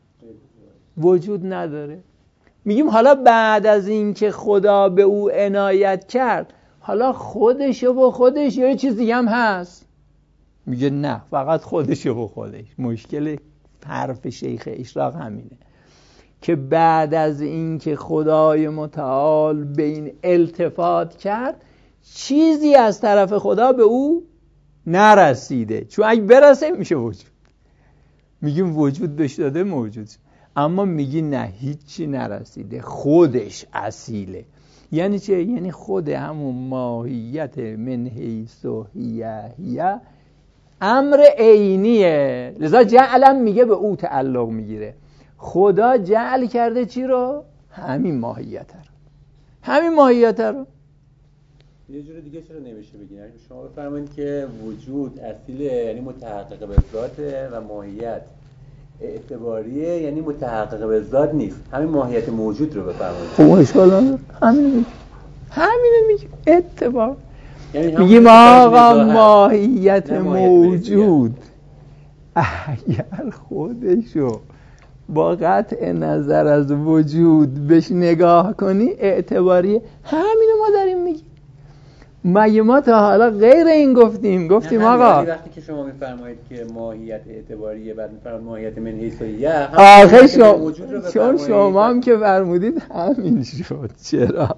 وجود نداره. میگیم حالا بعد از این که خدا به او عنایت کرد، حالا خودش و خودش یا چیز دیگه هم هست؟ میگه نه، فقط خودش و خودش. مشکل حرف شیخ اشراق همینه که بعد از این که خدای متعال به این التفات کرد، چیزی از طرف خدا به او نرسیده، چون اگه برسه میشه وجود. میگیم وجود بهش داده موجود، اما میگی نه، هیچی نرسیده، خودش اصیله. یعنی چه؟ یعنی خود همون ماهیت من حیث و هیه امر عینیه. لذا جعلم میگه به او تعلق میگیره. خدا جعل کرده چی رو؟ همین ماهیت رو. همین ماهیت رو. یه جور دیگه چرا نمیشه بگین؟ شما بفرمایید که وجود اصیله، یعنی متحقق به ذاته، و ماهیت اعتباریه، یعنی متحقق به ذات نیست. همین ماهیت موجود رو بفرمایید. خب اشکال نداره. همینو میگه اعتبار. یعنی میگیم آقا ماهیت موجود اگر خودشو با قطع نظر از وجود بهش نگاه کنی اعتباریه. همینو ما داریم میگیم. مگه ما تا حالا غیر این گفتیم آقا وقتی که شما میفرمایید که ماهیت اعتباریه، بعد میفرمایید ماهیت من حیث و هیه، آخه چون شما هم که فرمودید همین شد. چرا؟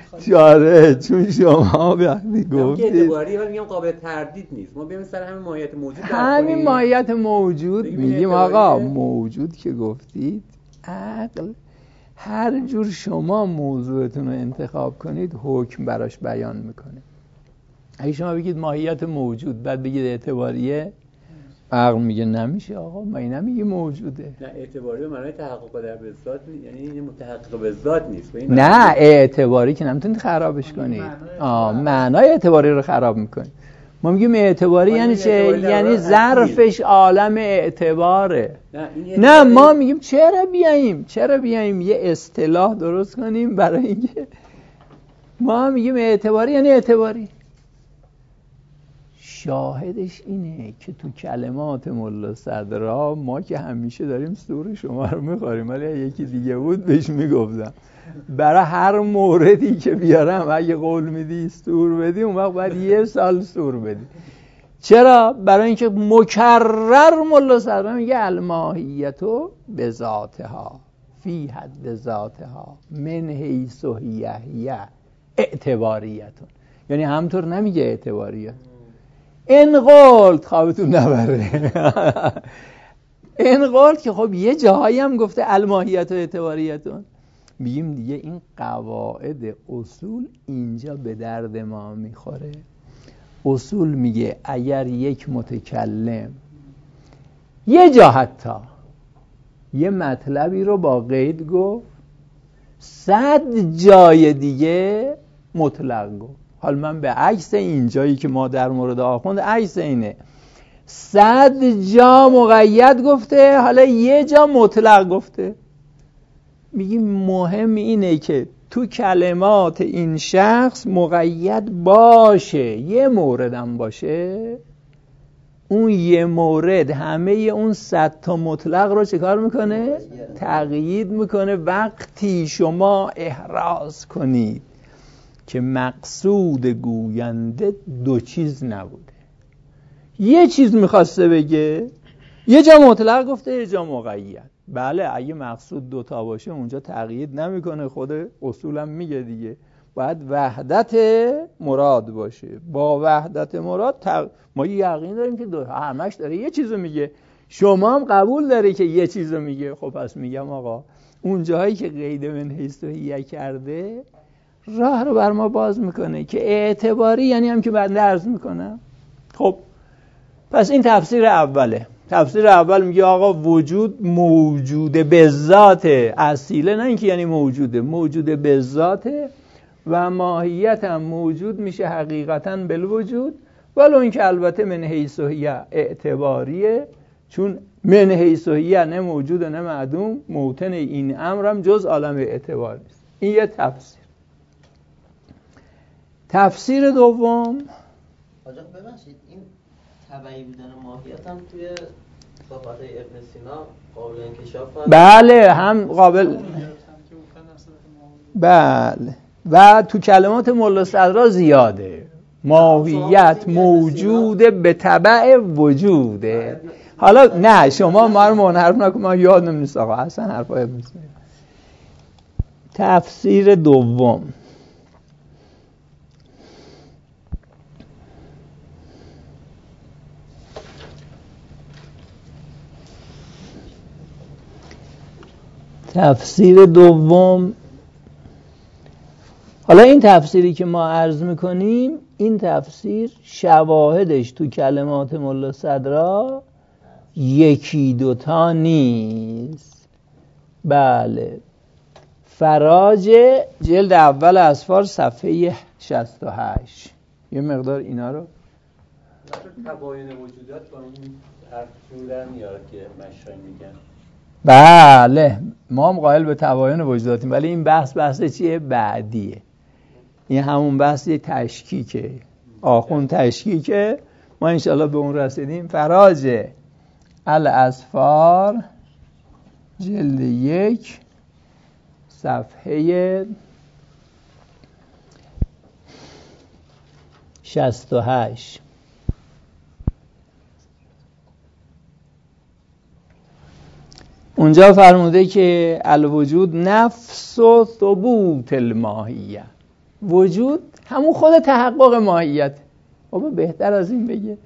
چون شما وقتی گفتید اعتباریه، ولی میگم قابل تردید نیست. ما بیایم سر همین ماهیت موجود، همین ماهیت موجود میگیم آقا موجود که گفتید، عقل هر جور شما موضوعتون رو انتخاب کنید حکم براش بیان میکنه. اگه شما بگید ماهیت موجود بعد بگید اعتباریه، عقل میگه نمیشه آقا، ما این نمیگه موجوده. نه، اعتباری به معنای تحقق در به ذات، یعنی متحقق به ذات نیست. نه، اعتباری که نمیتونید خرابش کنید. معنای اعتباری رو خراب میکنید. ما میگیم اعتباری یعنی چه؟ یعنی ظرفش عالم اعتباره. نه ما میگیم چرا بیاییم یه اصطلاح درست کنیم برای اینکه ما میگیم اعتباری یعنی اعتباری. شاهدش اینه که تو کلمات ملا صدرا ما که همیشه داریم سور شما رو میخوریم، ولی یکی دیگه بود بهش میگفتم برای هر موردی که بیارم اگه قول میدی سور بدی، اون وقت باید 1 سال سور بدی. چرا؟ برای اینکه مکرر ملا صدرا میگه الماهیتو به ذاتها فی حد ذاتها من حیث و هیه اعتباریتون. یعنی همطور نمیگه اعتباریت. این قولت خوابتون نبره. این قولت که خب یه جاهایی هم گفته الماهیت و اعتباریتون. میگیم دیگه این قواعد اصول اینجا به درد ما میخوره. اصول میگه اگر یک متکلم یه جا حتی یه مطلبی رو با قید گفت، 100 جای دیگه مطلق گفت. حالا من به عکس اینجایی که ما در مورد آخوند عکس اینه، 100 جا مقید گفته، حالا یه جا مطلق گفته. میگیم مهم اینه که تو کلمات این شخص مقید باشه، یه موردم باشه اون یه مورد همه اون 100 تا مطلق رو چه کار میکنه؟ تقیید میکنه. وقتی شما احراز کنید که مقصود گوینده دو چیز نبوده، یه چیز میخواسته بگه، یه جا مطلق گفته یه جا مقید. بله اگه مقصود دوتا باشه اونجا تقیید نمیکنه، خود اصولم میگه دیگه، باید وحدت مراد باشه. با وحدت مراد ما یقین داریم که همش داره یه چیزو میگه، شما هم قبول داری که یه چیزو میگه. خب پس میگم آقا اون جایی که قید من حیث و هیه کرده راه رو بر ما باز میکنه که اعتباری، یعنی هم که بنده عرض میکنم. خب پس این تفسیر اوله. تفسیر اول میگه آقا وجود موجود به ذات اصیله، نه اینکه یعنی موجود به ذات و ماهیت هم موجود میشه حقیقتاً بالوجود، ولو اینکه البته من حیث و هیه اعتباریه، چون من حیث و هیه نه موجود نه معدوم، موطن این امرم جز عالم اعتبار نیست. این یه تفسیر. تفسیر دوم آجا ببخشید این تبعی بودن ماهیت هم توی صحبت ابن سینا قابل انکشاف هست؟ بله هم قابل، بله، و تو کلمات ملا صدرا زیاده. ماهیت موجود به تبع وجوده. حالا نه شما ما رو منحرف نکن، ما یادم نیست آقا اصلا حرفای ابن سینا. تفسیر دوم حالا این تفسیری که ما عرض میکنیم، این تفسیر شواهدش تو کلمات ملا صدرا یکی دوتا نیست. بله، فراج جلد اول اسفار صفحه 68. یه مقدار اینا رو تباین وجودات با این حرف جور میاره که مشای میگن. بله ما هم قائل به تباین وجوداتیم، ولی این بحث چیه؟ بعدیه. این همون بحث تشکیکه، آخوند تشکیکه. ما انشاءالله به اون رسیدیم. فراج الاسفار جلد 1 صفحه 68. اونجا فرموده که الوجود نفس و ثبوت الماهیه. وجود همون خود تحقق ماهیت. بابا بهتر از این بگه.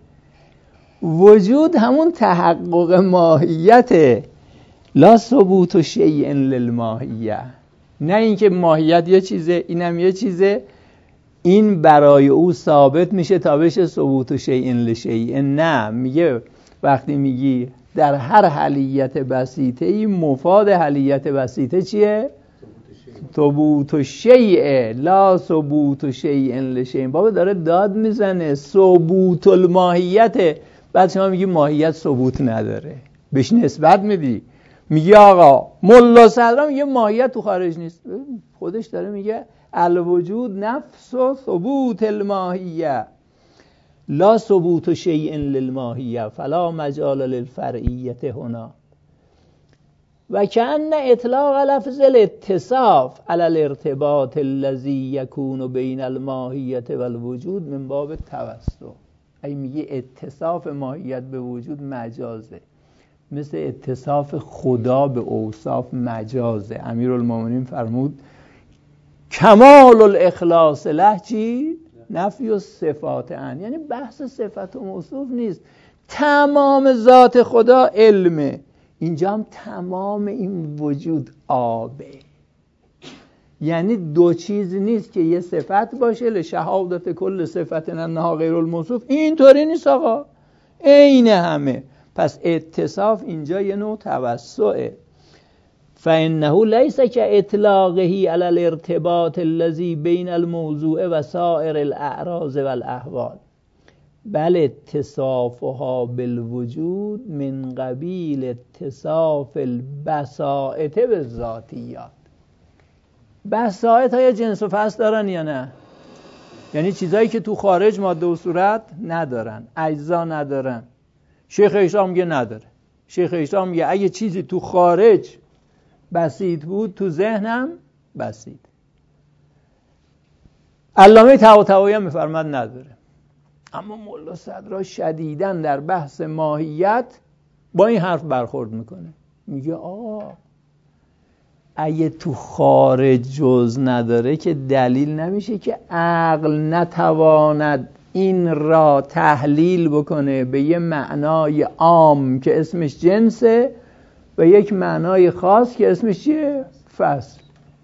وجود همون تحقق ماهیته. لا ثبوت شیء للماهیه. نه اینکه ماهیت یه چیزه اینم یه چیزه، این برای او ثابت میشه تا بشه ثبوت شیء لشیء. نه، میگه وقتی میگی در هر حلیت بسیطه‌ای مفاد حلیت بسیطه چیه؟ ثبوت شیء لا ثبوت شیء لشیء. بابا داره داد میزنه ثبوت الماهیت، بعد شما میگی ماهیت ثبوت نداره، بهش نسبت میدی. میگی آقا ملا صدرا میگه ماهیت تو خارج نیست، خودش داره میگه الوجود نفس و ثبوت الماهیه لا ثبوت شیء للماهیه فلا مجال للفرعیت هنا. و کأن اطلاق لفظ الاتصاف على الارتباط الذي يكون بين الماهیت والوجود من باب توسع. ای میگه اتصاف ماهیت به وجود مجازه، مثل اتصاف خدا به اوصاف مجازه. امیرالمومنین فرمود کمال الاخلاص له چی؟ نفی و صفات ان، یعنی بحث صفت و موصوف نیست، تمام ذات خدا علمه. اینجا هم تمام این وجود آبه، یعنی دو چیز نیست که یه صفت باشه لشهادت کل صفت انها غیر الموصوف. اینطوری نیست آقا، عین همه. پس اتصاف اینجا یه نوع توسعه. فإنه ليس كإطلاقه على الارتباط الذي بين الموضوع و سائر الأعراض والأحوال، بل اتصافها بالوجود من قبیل اتصاف البسائط بالذاتیات. بسائط های جنس و فصل دارن یا نه؟ یعنی چیزایی که تو خارج ماده و صورت ندارن، اجزا ندارن. شیخ اسلام میگه نداره. شیخ اسلام میگه اگه چیزی تو خارج بسیط بود تو ذهنم بسیط. علامه طباطبایی هم میفرماد نداره. اما ملا صدرا شدیداً در بحث ماهیت با این حرف برخورد میکنه، میگه آقا اگه تو خارج جز نداره که دلیل نمیشه که عقل نتواند این را تحلیل بکنه به یه معنای عام که اسمش جنسه و یک معنای خاص که اسمش چیه؟ فصل.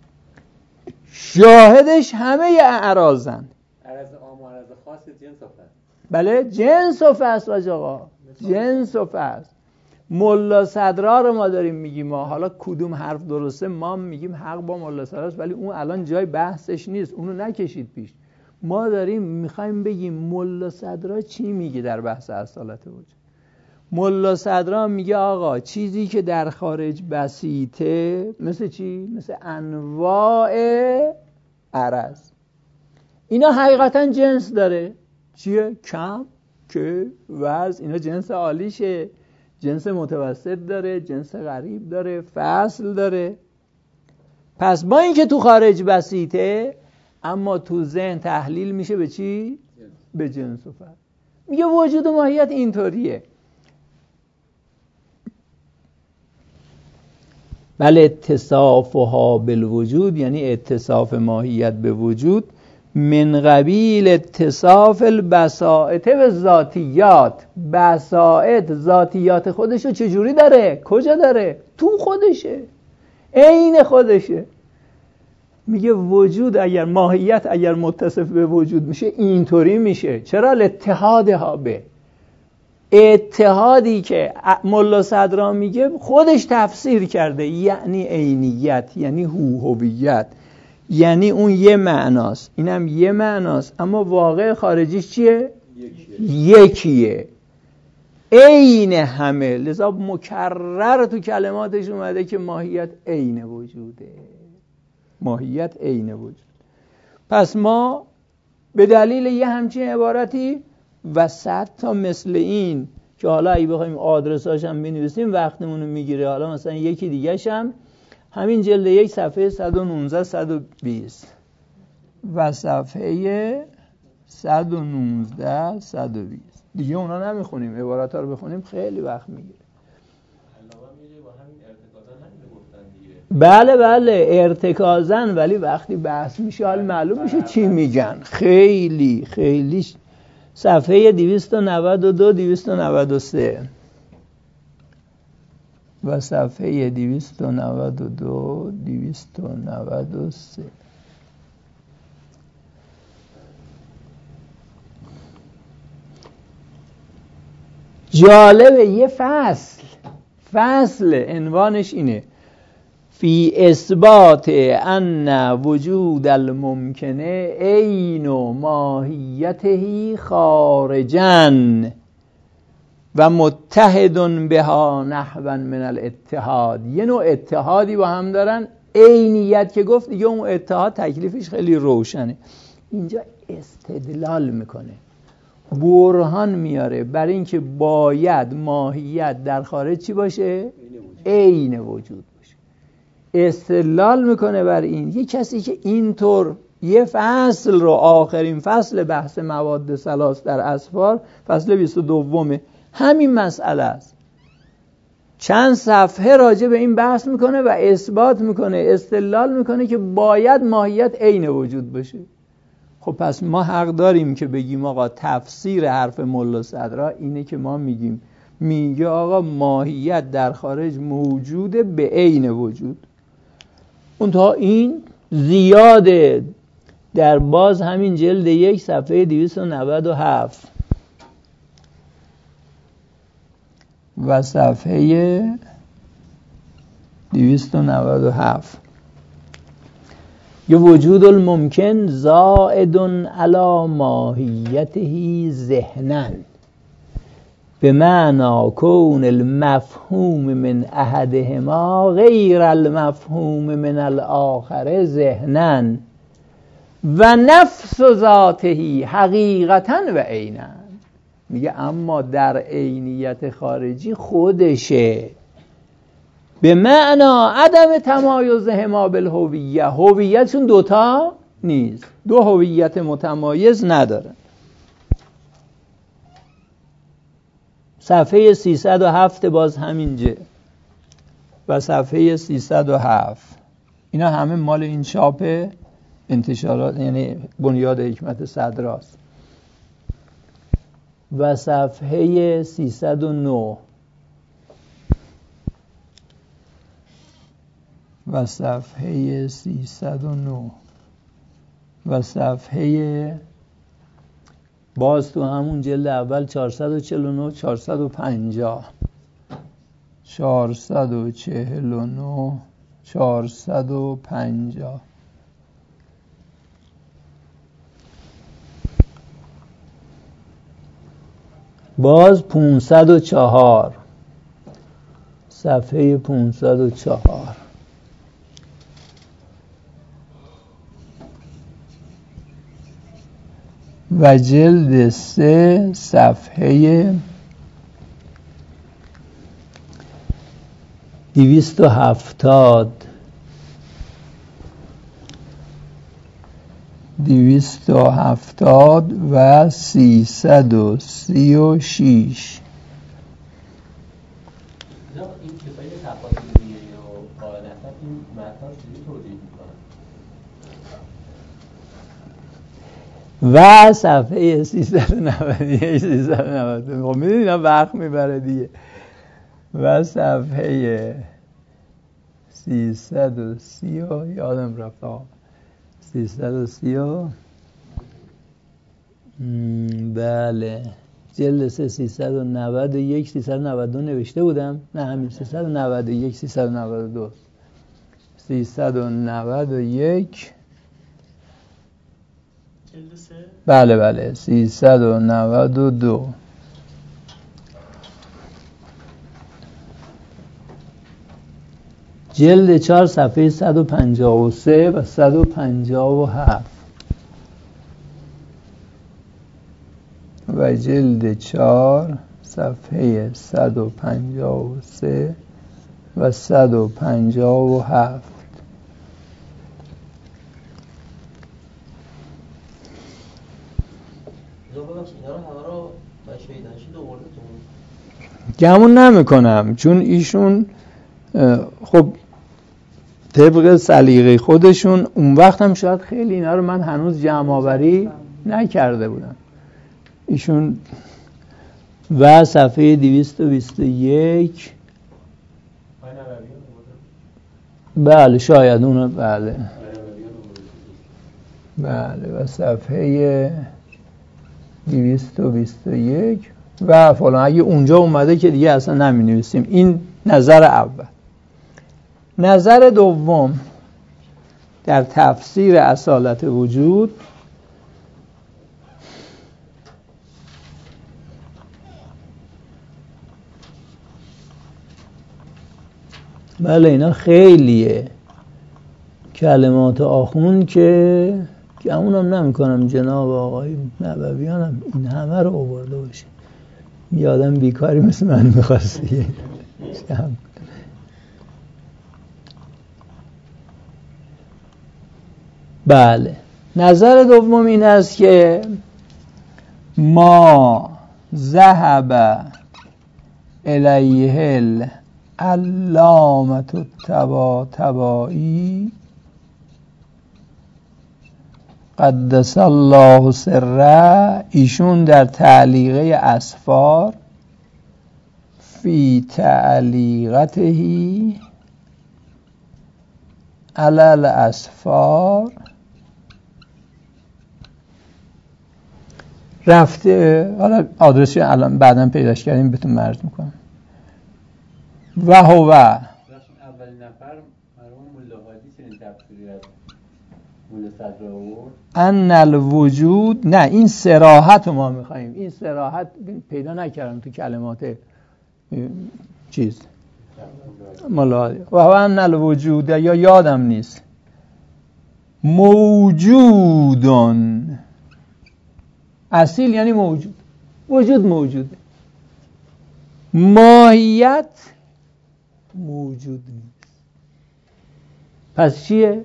شاهدش همه اعراضن. عرض عام و عرض خاص جنس و فصل. بله جنس و فصل آج آقا، جنس و فصل. ملا صدرا رو ما داریم میگیم، ما حالا کدوم حرف درسته ما میگیم حق با ملا صدراست، ولی اون الان جای بحثش نیست، اونو نکشید پیش. ما داریم میخوایم بگیم ملا صدرا چی میگه در بحث اصالت وجود. ملا صدرا میگه آقا چیزی که در خارج بسیطه مثل چی؟ مثل انواع عرض، اینا حقیقتا جنس داره. چیه؟ کم، که، وز، اینا جنس عالیشه. جنس متوسط داره، جنس غریب داره، فصل داره. پس با اینکه تو خارج بسیطه اما تو ذهن تحلیل میشه به چی؟ به جنس و فصل. میگه وجود و ماهیت اینطوریه. بله اتصافها بالوجود، یعنی اتصاف ماهیت به وجود، من قبیل اتصاف البسائط و ذاتیات. بسائط ذاتیات خودشو چجوری داره؟ کجا داره؟ تو خودشه، عین خودشه. میگه وجود اگر ماهیت اگر متصف به وجود میشه اینطوری میشه. چرا؟ الاتحادها به اتحادی که ملا صدرا میگه خودش تفسیر کرده، یعنی عینیت، یعنی هویت، یعنی اون یه معناست، اینم یه معناست، اما واقع خارجیش چیه؟ یکیه، عین همه. لذا مکرر تو کلماتش اومده که ماهیت عین وجوده، ماهیت عین وجود. پس ما به دلیل یه همچین عبارتی و 100 تا مثل این که حالا اگه بخوایم آدرساش هم بنویسیم وقتمون رو میگیره، حالا مثلا یکی دیگه‌ش هم همین جلد 1 صفحه 119 120 و صفحه 119 120 دیگه اونا نمیخونیم، عبارات ها رو بخونیم خیلی وقت میگیره. بله ارتکازن، ولی وقتی بحث میشه حال معلوم میشه چی میگن. خیلی خیلی صفحه 292 293 و صفحه 292 293. جالبه یه فصل عنوانش اینه: فی اثبات ان وجود الممکنه عین و ماهیته خارجن و متحد بها نحوا من الاتحاد. یه نوع اتحادی با هم دارن، عینیت که گفت دیگه اون اتحاد تکلیفش خیلی روشنه. اینجا استدلال میکنه، برهان میاره برای اینکه باید ماهیت در خارج چی باشه؟ عین وجود باشه. استدلال میکنه بر این. یه کسی که اینطور یه فصل رو، آخرین فصل بحث مواد ثلاث در اسفار، فصل 22 همین مسئله است، چند صفحه راجع به این بحث میکنه و اثبات میکنه، استدلال میکنه که باید ماهیت عین وجود باشه. خب پس ما حق داریم که بگیم آقا تفسیر حرف ملا صدرا اینه که ما میگه آقا ماهیت در خارج موجوده به عین وجود. اون تا این زیاده در باز همین جلد 1 صفحه 297 و صفحه 297. یه وجود الممکن زائد علی ماهیته ذهنا به معنی کون المفهوم من احدهما غیر المفهوم من الاخر ذهنا و نفس ذاته حقیقتا و عینا. میگه اما در عینیت خارجی خودشه، به معنا عدم تمایزهما بالهویه، هویتشون دوتا نیست، دو هویت متمایز نداره. صفحه 307 باز همینجه و صفحه 307 اینا همه مال این چاپ انتشارات، یعنی بنیاد حکمت صدراست. و صفحه 309 و صفحه 309 و صفحه باز تو همون جلد اول 449 450 449 450 باز 504 صفحه 504 و جلد 3 صفحه 270 و 336. این کتابی تفاصیلیه و قاعدتا این متن چیزی توضیح میکنه. و صفحه 391 392 خب میدونی اینا برق میبره دیگه. و صفحه 330 یادم رفت 330 بله جلد 391 392 نوشته بودم، نه همین 391 392 391 بله 392 جلد 4 صفحه 153 و 157 و جلد 4 صفحه 153 و 157 گمون نمی کنم، چون ایشون خب طبق سلیقه خودشون اون وقت هم شاید خیلی اینا رو من هنوز جمع آوری نکرده بودم ایشون. و صفحه 221 بله شاید اونو بله و صفحه 221 و فلان اگه اونجا اومده که دیگه اصلا نمی نویسیم. این نظر اول. نظر دوم در تفسیر اصالت وجود بله اینا خیلیه کلمات آخوند که اونم نمی کنم جناب آقای نبویان هم این همه رو آورده باشه. یادم بیکاری مثل من میخواستی. بله نظر دوم این است که ما ذهب الیه علامة الطباطبایی قدس الله سره، ایشون در تعلیقه اسفار فی تعلیقته علی الاسفار رفته، حالا آدرسش الان بعداً پیداش کردیم بهتون مرج میکنم. و هو اولین نفر مرحوم ملا حاجی چنین تفسیری از ملا صدر آورد ان الوجود. نه این صراحت رو ما میخواییم، این صراحت پیدا نکردم تو کلمات چیز ملا. و هو ان الوجود یا یادم نیست موجودون، اصیل یعنی موجود، وجود موجوده، ماهیت موجود نیست. پس چیه؟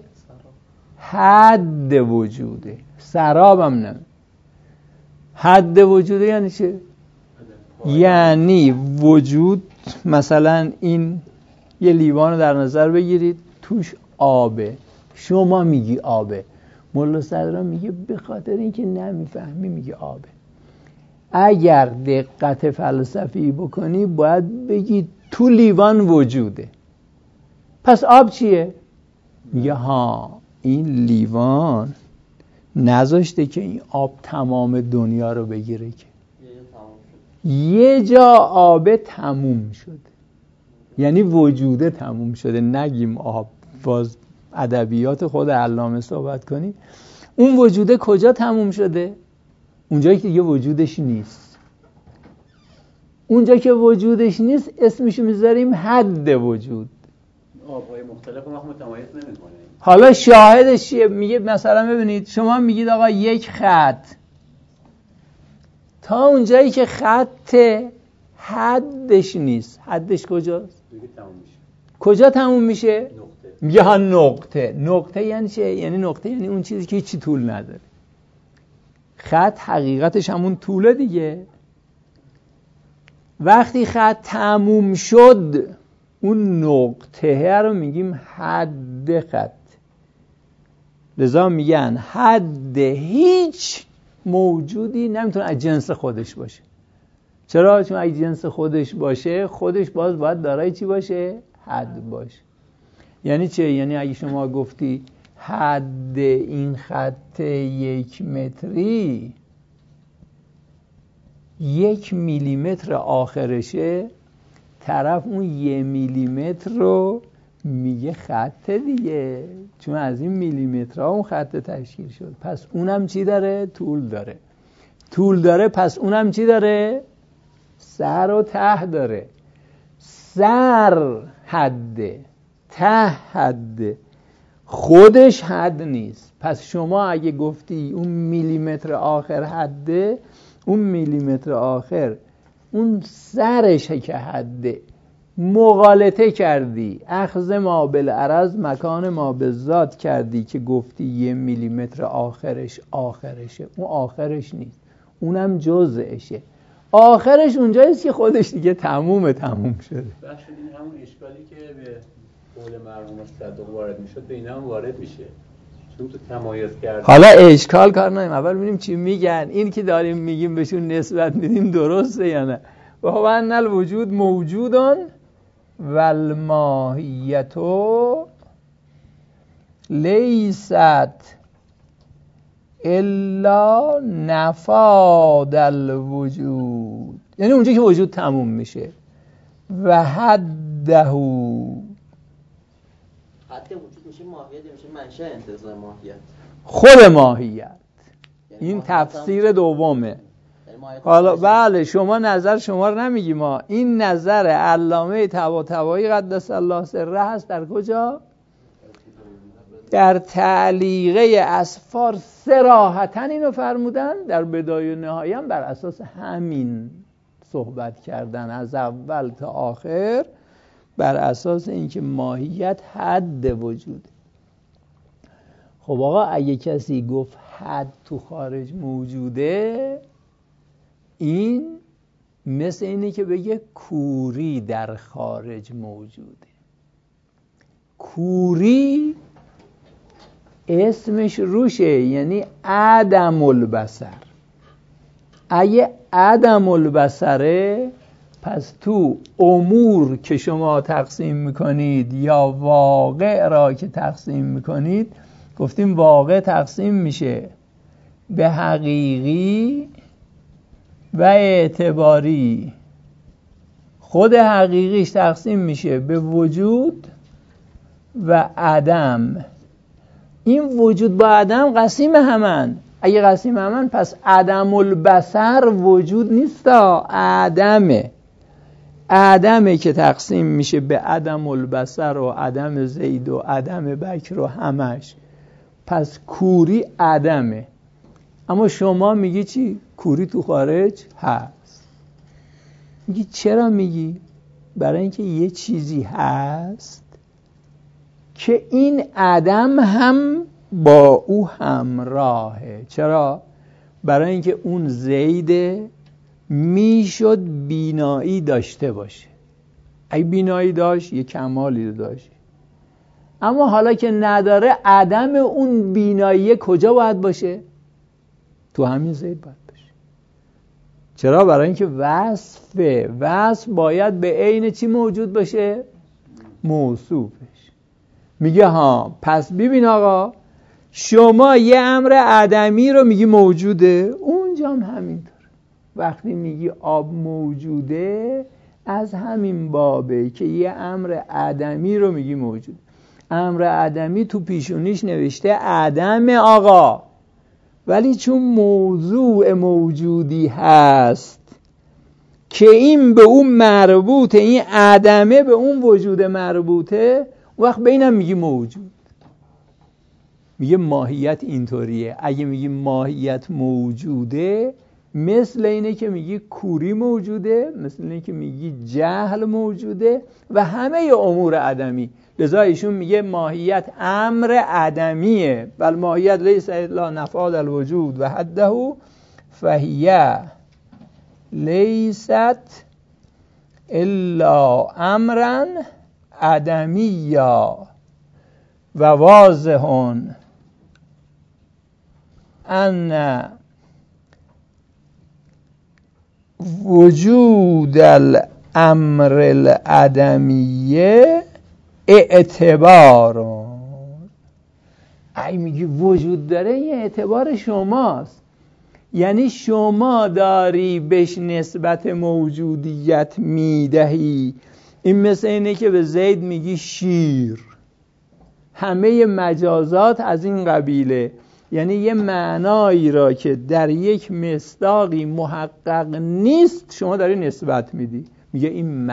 حد وجوده. سرابم نه. حد وجوده یعنی چه؟ یعنی وجود، مثلا این یه لیوان رو در نظر بگیرید توش آبه، شما میگی آبه، ملا صدرا میگه به خاطر اینکه نمیفهمی میگه آبه. اگر دقت فلسفی بکنی باید بگی تو لیوان وجوده. پس آب چیه؟ میگه ها این لیوان نذاشته که این آب تمام دنیا رو بگیره، که یه جا آب تموم شده، یعنی وجوده تموم شده. نگیم آب، باز ادبیات خود علامه صحبت کنی. اون وجوده کجا تموم شده؟ اونجایی که دیگه وجودش نیست. اونجا که وجودش نیست اسمشو میذاریم حد وجود. آب‌های مختلف ما متمایز نمی‌کنه. حالا شاهدش چیه؟ میگه مثلا ببینید شما میگید آقا یک خط، تا اونجایی که خط حدش نیست، حدش کجاست؟ دیگه تموم میشه. کجا تموم میشه؟ نقطه. میگه ها نقطه. نقطه یعنی چه؟ یعنی نقطه یعنی اون چیزی که هیچی طول نداره. خط حقیقتش همون طوله دیگه. وقتی خط تموم شد اون نقطه رو میگیم حد خط. لذا میگن حد هیچ موجودی نمیتونه از جنس خودش باشه. چرا؟ چون اگه جنس خودش باشه خودش باز باید دارای چی باشه؟ حد باشه. یعنی چه؟ یعنی اگه شما گفتی حد این خط 1 متری 1 میلیمتر آخرشه، طرف اون 1 میلیمتر رو میگه خط دیگه، چون از این میلیمترها اون خط تشکیل شد. پس اونم چی داره؟ طول داره. طول داره پس اونم چی داره؟ سر و ته داره. سر حده، ته حده، خودش حد نیست. پس شما اگه گفتی اون میلیمتر آخر حده، اون میلیمتر آخر اون سرش که حده، مغالطه کردی، اخذ ما بالعرض مکان ما بالذات کردی که گفتی 1 میلیمتر آخرشه. اون آخرش نیست، اونم جزءشه. آخرش اونجاییست که خودش دیگه تموم شده. بخش این همون اشکالی که به قول مرحوم صدوق وارد میشد به اینا هم وارد میشه، چون تو تمایز کردن. حالا اشکال کار نداریم، اول ببینیم چی میگن. این که داریم میگیم بهشون نسبت میدیم درسته یا نه؟ و هو ان الوجود موجودن و الماهیت لیست الا نفاد الوجود، یعنی اونجا که وجود تموم میشه. و حده حد وجود میشه ماهیت، میشه منشأ انتزاع ماهیت، خود ماهیت. این تفسیر دومه. حالا بله شما نظر شما رو نمیگی، ما این نظر علامه طباطبایی قدس الله سره هست. در کجا؟ در تعلیقه اسفار صراحتاً اینو فرمودن. در بدایه و نهایه هم بر اساس همین صحبت کردن، از اول تا آخر بر اساس اینکه ماهیت حد وجود. خب آقا اگه کسی گفت حد تو خارج موجوده، این مثل اینه که بگه کوری در خارج موجوده. کوری اسمش روشه، یعنی عدم البصر. اگه عدم البصره، پس تو امور که شما تقسیم میکنید یا واقع را که تقسیم میکنید، گفتیم واقع تقسیم میشه به حقیقی و اعتباری. خود حقیقیش تقسیم میشه به وجود و عدم. این وجود با عدم قسیم همن. اگه قسیم همن پس عدم البصر وجود نیست، عدمه. عدمه که تقسیم میشه به عدم البصر و عدم زید و عدم بکر و همش. پس کوری عدمه. اما شما میگی چی؟ کوری تو خارج هست. میگی چرا میگی؟ برای اینکه یه چیزی هست که این عدم هم با او همراهه. چرا؟ برای اینکه اون زید میشد بینایی داشته باشه. اگه بینایی داشت یه کمالی داشت، اما حالا که نداره، عدم اون بینایی کجا باید باشه؟ تو همین زید باید باشه. چرا؟ برای اینکه وصف باید به عین چی موجود باشه؟ موصوفش. میگه ها پس ببین آقا، شما یه امر عدمی رو میگی موجوده، اونجا هم همینطور. وقتی میگی آب موجوده، از همین بابه که یه امر عدمی رو میگی موجود. امر عدمی تو پیشونیش نوشته عدم آقا، ولی چون موضوع موجودی هست که این به اون مربوطه، این عدمه به اون وجود مربوطه، وقت بینم میگی موجود. میگه ماهیت اینطوریه. اگه میگی ماهیت موجوده، مثل اینه که میگی کوری موجوده، مثل اینه که میگی جهل موجوده و همه امور عدمی. لذا ایشون میگه ماهیت امر عدمیه. بل ماهیت لیس الا نفاد الوجود و حده فهیه لیست الا امرا عدمیا و واضحون ان وجود الامر العدمیه اعتبار. ای میگی وجود داره، این اعتبار شماست. یعنی شما داری بهش نسبت موجودیت میدهی. این مثل اینه که به زید میگی شیر. همه مجازات از این قبیله. یعنی یه معنایی را که در یک مصداقی محقق نیست، شما داری نسبت میدی، میگه این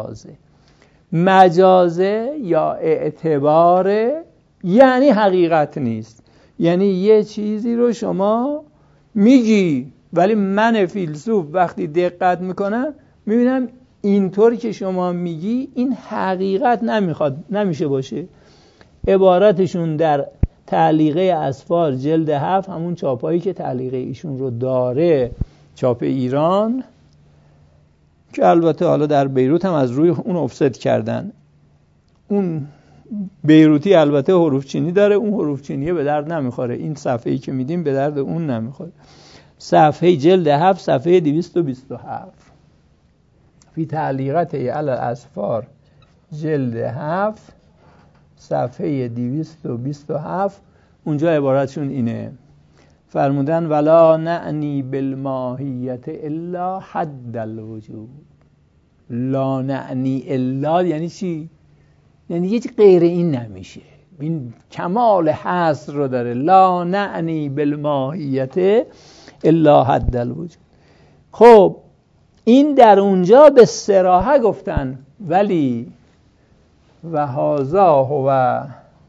مجازه یا اعتباره، یعنی حقیقت نیست. یعنی یه چیزی رو شما میگی، ولی من فیلسوف وقتی دقت میکنم میبینم اینطور که شما میگی این حقیقت نمیشه باشه. عبارتشون در تعلیقه اسفار جلد 7، همون چاپایی که تعلیقه ایشون رو داره، چاپ ایران، که البته حالا در بیروت هم از روی اون افسد کردن. اون بیروتی البته حروف چینی داره، اون حروف چینیه به درد نمیخوره. این صفحه‌ای که میدیم به درد اون نمیخوره. صفحه جلد 7 صفحه 227 فی تعلیقات علی الاسفار جلد 7 صفحه 227. اونجا عبارتشون اینه، فرمودن ولا نعنی بالماهیت الا حد الوجود. لا نعنی الا یعنی چی؟ یعنی هیچ غیر این نمیشه، این کمال حصر رو داره. لا نعنی بالماهیت الا حد الوجود. خب این در اونجا به صراحت گفتن، ولی و هذا هو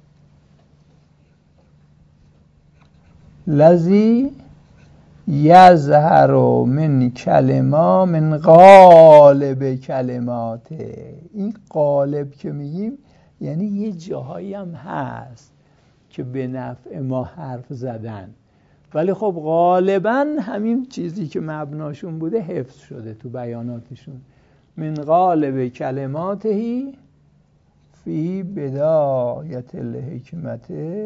لذی یظهر من کلمه من غالب کلماته. این غالب که میگیم یعنی یه جاهایی هم هست که به نفع ما حرف زدن، ولی خب غالبا همین چیزی که مبناشون بوده حفظ شده تو بیاناتشون. من غالب کلماتهی فی بدایت الحکمت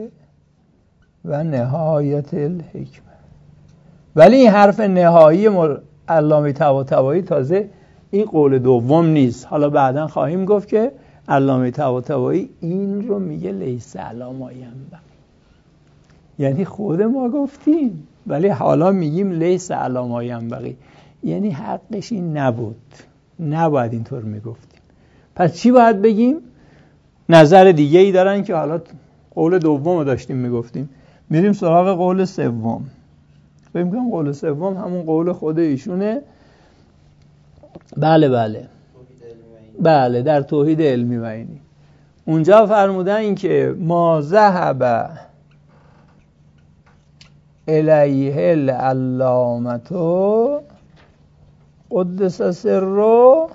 و نهایت الحکمت. ولی این حرف نهایی علامه طباطبایی تازه این قول دوم نیست. حالا بعداً خواهیم گفت که علامه طباطبایی این رو میگه لیس علی ما ینبغی، یعنی خود ما گفتیم ولی حالا میگیم لیس علی ما ینبغی، یعنی حقش این نباید اینطور میگفتیم. پس چی باید بگیم؟ نظر دیگه ای دارن که حالا قول دوم رو داشتیم میگفتیم، میریم سراغ قول سوم. فکر می‌کنم قول سوم همون قول خود ایشونه. بله در توحید علمی و عینی. اونجا فرمودن این که ما ذهب الیه العلامة قدس سره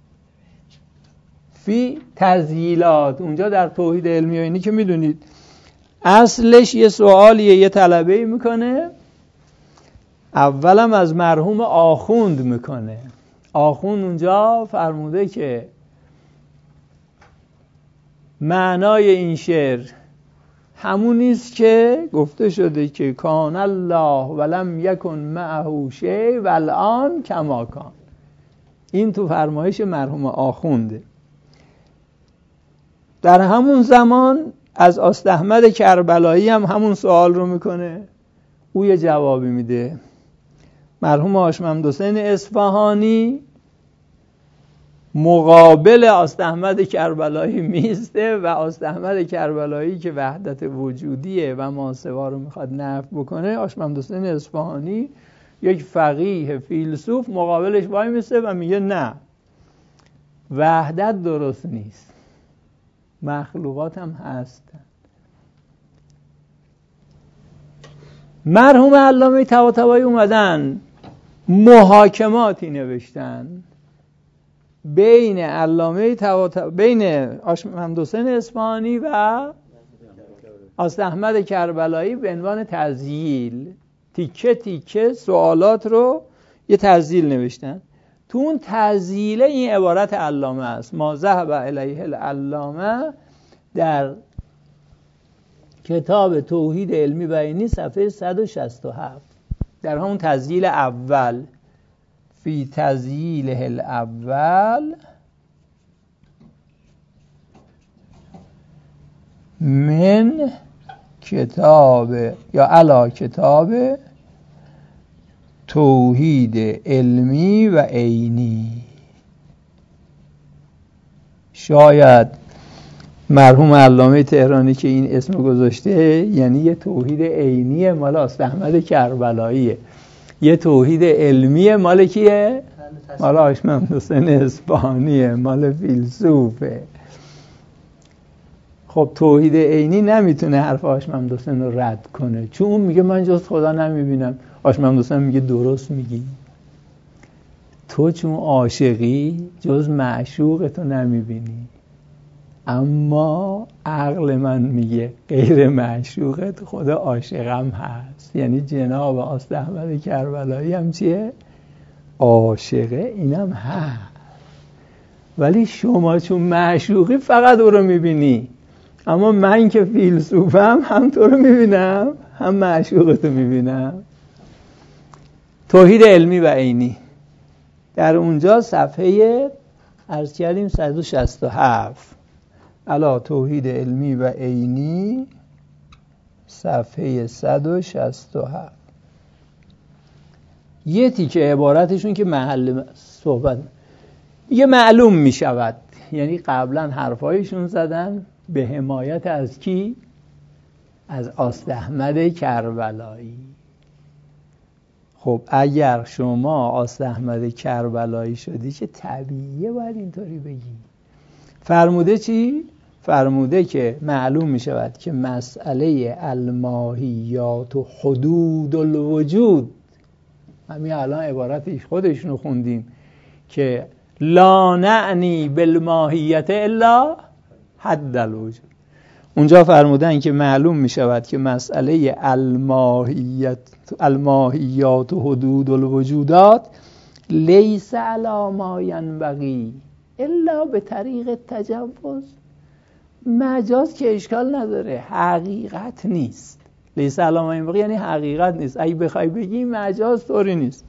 فی تسهیلات. اونجا در توحید علمی و اینی که میدونید اصلش یه سوالیه، یه طلبه‌ای میکنه، اولم از مرحوم آخوند میکنه. آخوند اونجا فرموده که معنای این شعر همون نیست که گفته شده که کان الله ولم یکن معه شیء و الان کما کان. این تو فرمایش مرحوم آخونده. در همون زمان از آستاحمد کربلایی هم همون سوال رو میکنه، او یه جوابی میده. مرحوم هاشم حسین اصفهانی مقابل آستاحمد کربلایی میسته و آستاحمد کربلایی که وحدت وجودیه و ماسوا رو میخواد نفی بکنه، هاشم حسین اصفهانی یک فقیه فیلسوف مقابلش وای میسته و میگه نه، وحدت درست نیست، مخلوقات هم هستن. مرحوم علامه طباطبایی اومدن محاکماتی نوشتن بین علامه بین هاشم حسین اصفهانی و آستاحمد کربلایی به عنوان تسهیل، تیکه تیکه سوالات رو یه تسهیل نوشتن. تو اون تسهیل این عبارت علامه است، ما ذهب الیه العلامه، در کتاب توحید علمی بیانی صفحه 167 در همون تسهیل اول، فی تسهیل الاول من کتاب یا علا کتاب توحید علمی و عینی. شاید مرحوم علامه تهرانی که این اسم گذاشته یعنی یه توحید عینی مال آستاحمد کربلاییه، یه توحید علمی مال کیه؟ مال هاشم حسین اصفهانیه، مال فیلسوفه. خب توحید عینی نمیتونه حرف هاشم حسین رو رد کنه، چون اون میگه من جز خدا نمیبینم، هاشم حسین میگه درست میگی، تو چون عاشقی جز معشوق تو نمیبینی، اما عقل من میگه غیر معشوقت خدا عاشقم هست. یعنی جناب آستاحمد کربلایی هم چیه؟ عاشقه، اینم هست، ولی شما چون معشوقی فقط او رو میبینی، اما من که فیلسوفم هم تو رو میبینم هم معشوقتو میبینم. توحید علمی و عینی در اونجا صفحه عرض کردیم 167 علا توحید علمی و عینی صفحه 167 یه تیکه عبارتشون که محل صحبت یه معلوم می شود، یعنی قبلا حرفایشون زدن به حمایت از کی؟ از آستاحمد کربلایی. خب اگر شما آستاحمد کربلایی شدی که طبیعیه باید اینطوری بگی. فرموده چی؟ فرموده که معلوم می شود که مسئله الماهیات و حدود الوجود، همین الان عبارتش خودشونو خوندیم که لا نعنی بالماهیت الا حد الوجود. اونجا فرمودن که معلوم می شود که مسئله الماهیات و حدود الوجودات لیس علی ما ینبغی الا به طریق تجوز. مجاز که اشکال نداره، حقیقت نیست. لیس علی ما ینبغی یعنی حقیقت نیست. اگه بخوای بگی مجاز طوری نیست.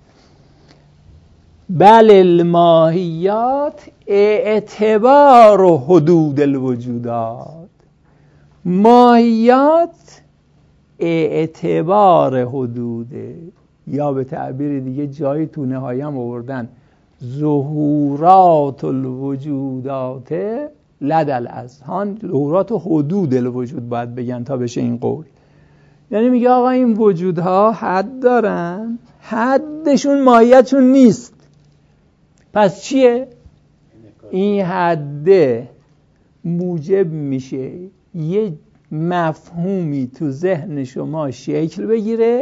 بل الماهیات اعتبار و حدود الوجودات، ماهیات اعتبار حدوده، یا به تعبیر دیگه جایی تو نهایی هم آوردن ظهورات الوجودات لدى الاذهان، ظهورات و حدود الوجود باید بگن تا بشه این قول. یعنی میگه آقا این وجودها حد دارن، حدشون ماهیتشون نیست. پس چیه؟ این حده موجب میشه یه مفهومی تو ذهن شما شکل بگیره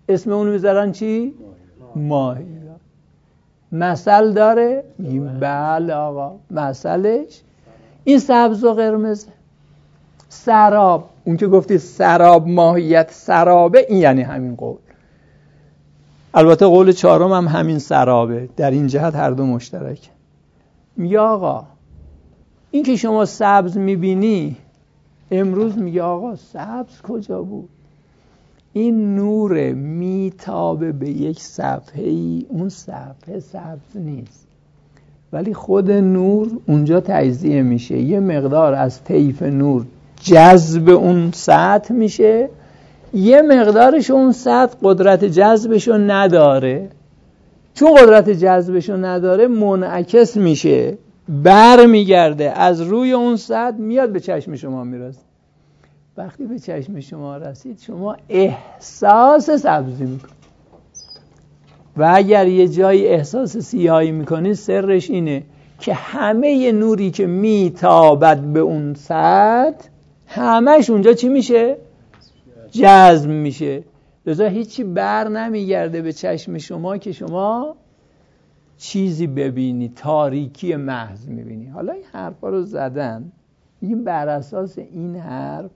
اسم اونو میذارن چی؟ ماهیت. مثل داره؟ بله آقا، مثلش این سبز و قرمزه. سراب، اون که گفتی سراب ماهیت سرابه، این یعنی همین قول. البته قول چهارم هم همین سرابه، در این جهت هر دو مشترک. میگه آقا این که شما سبز میبینی، امروز میگه آقا سبز کجا بود؟ این نور میتابه به یک صفحه ای، اون صفحه سبز نیست، ولی خود نور اونجا تجزیه میشه، یه مقدار از طیف نور جذب اون سطح میشه، یه مقدارش اون سطح قدرت جذبشو نداره، چون قدرت جذبشو نداره منعکس میشه، بر میگرده از روی اون سطح میاد به چشم شما میرسه. وقتی به چشم شما رسید شما احساس سبزی میکنید و اگر یه جایی احساس سیاهی میکنید سرش اینه که همه نوری که میتابد به اون سطح همش اونجا چی میشه؟ جذب میشه، لذا هیچی بر نمیگرده به چشم شما که شما چیزی ببینی، تاریکی محض میبینی. حالا این حرفا رو زدن، این بر اساس این حرف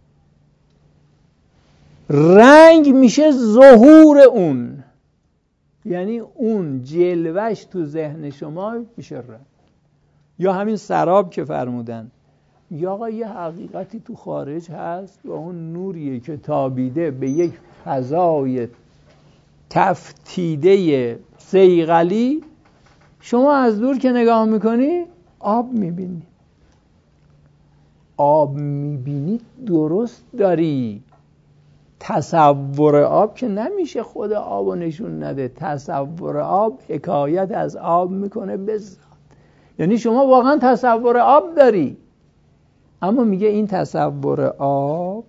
رنگ میشه ظهور اون، یعنی اون جلوش تو ذهن شما میشه رنگ. یا همین سراب که فرمودن، یا آقا یه حقیقتی تو خارج هست و اون نوریه که تابیده به یک فضای تفتیده صیقلی، شما از دور که نگاه میکنی آب میبینی. آب میبینی درست داری، تصور آب که نمیشه خود آبو نشون نده، تصور آب حکایت از آب میکنه بذات، یعنی شما واقعا تصور آب داری، اما میگه این تصور آب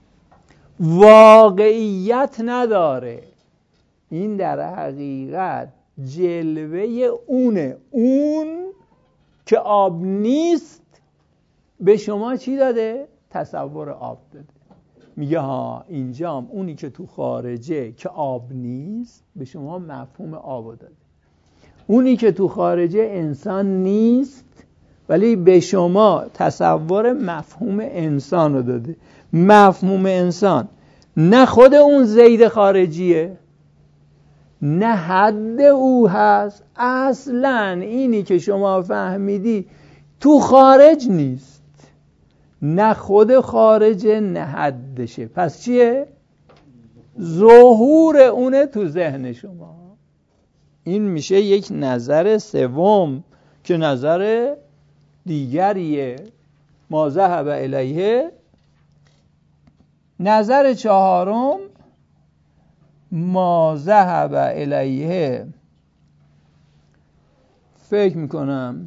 واقعیت نداره، این در حقیقت جلوه اونه، اون که آب نیست به شما چی داده؟ تصور آب داده. میگه ها اینجام اونی که تو خارجه که آب نیست به شما مفهوم آب داده، اونی که تو خارجه انسان نیست ولی به شما تصور مفهوم انسان رو داده. مفهوم انسان نه خود اون زید خارجیه نه حد او هست، اصلا اینی که شما فهمیدی تو خارج نیست، نه خود خارجه نه حدشه، پس چیه؟ ظهور اونه تو ذهن شما. این میشه یک نظر سوم که نظر دیگریه، ما ذهب الیه. نظر چهارم ما ذهب الیه، فکر میکنم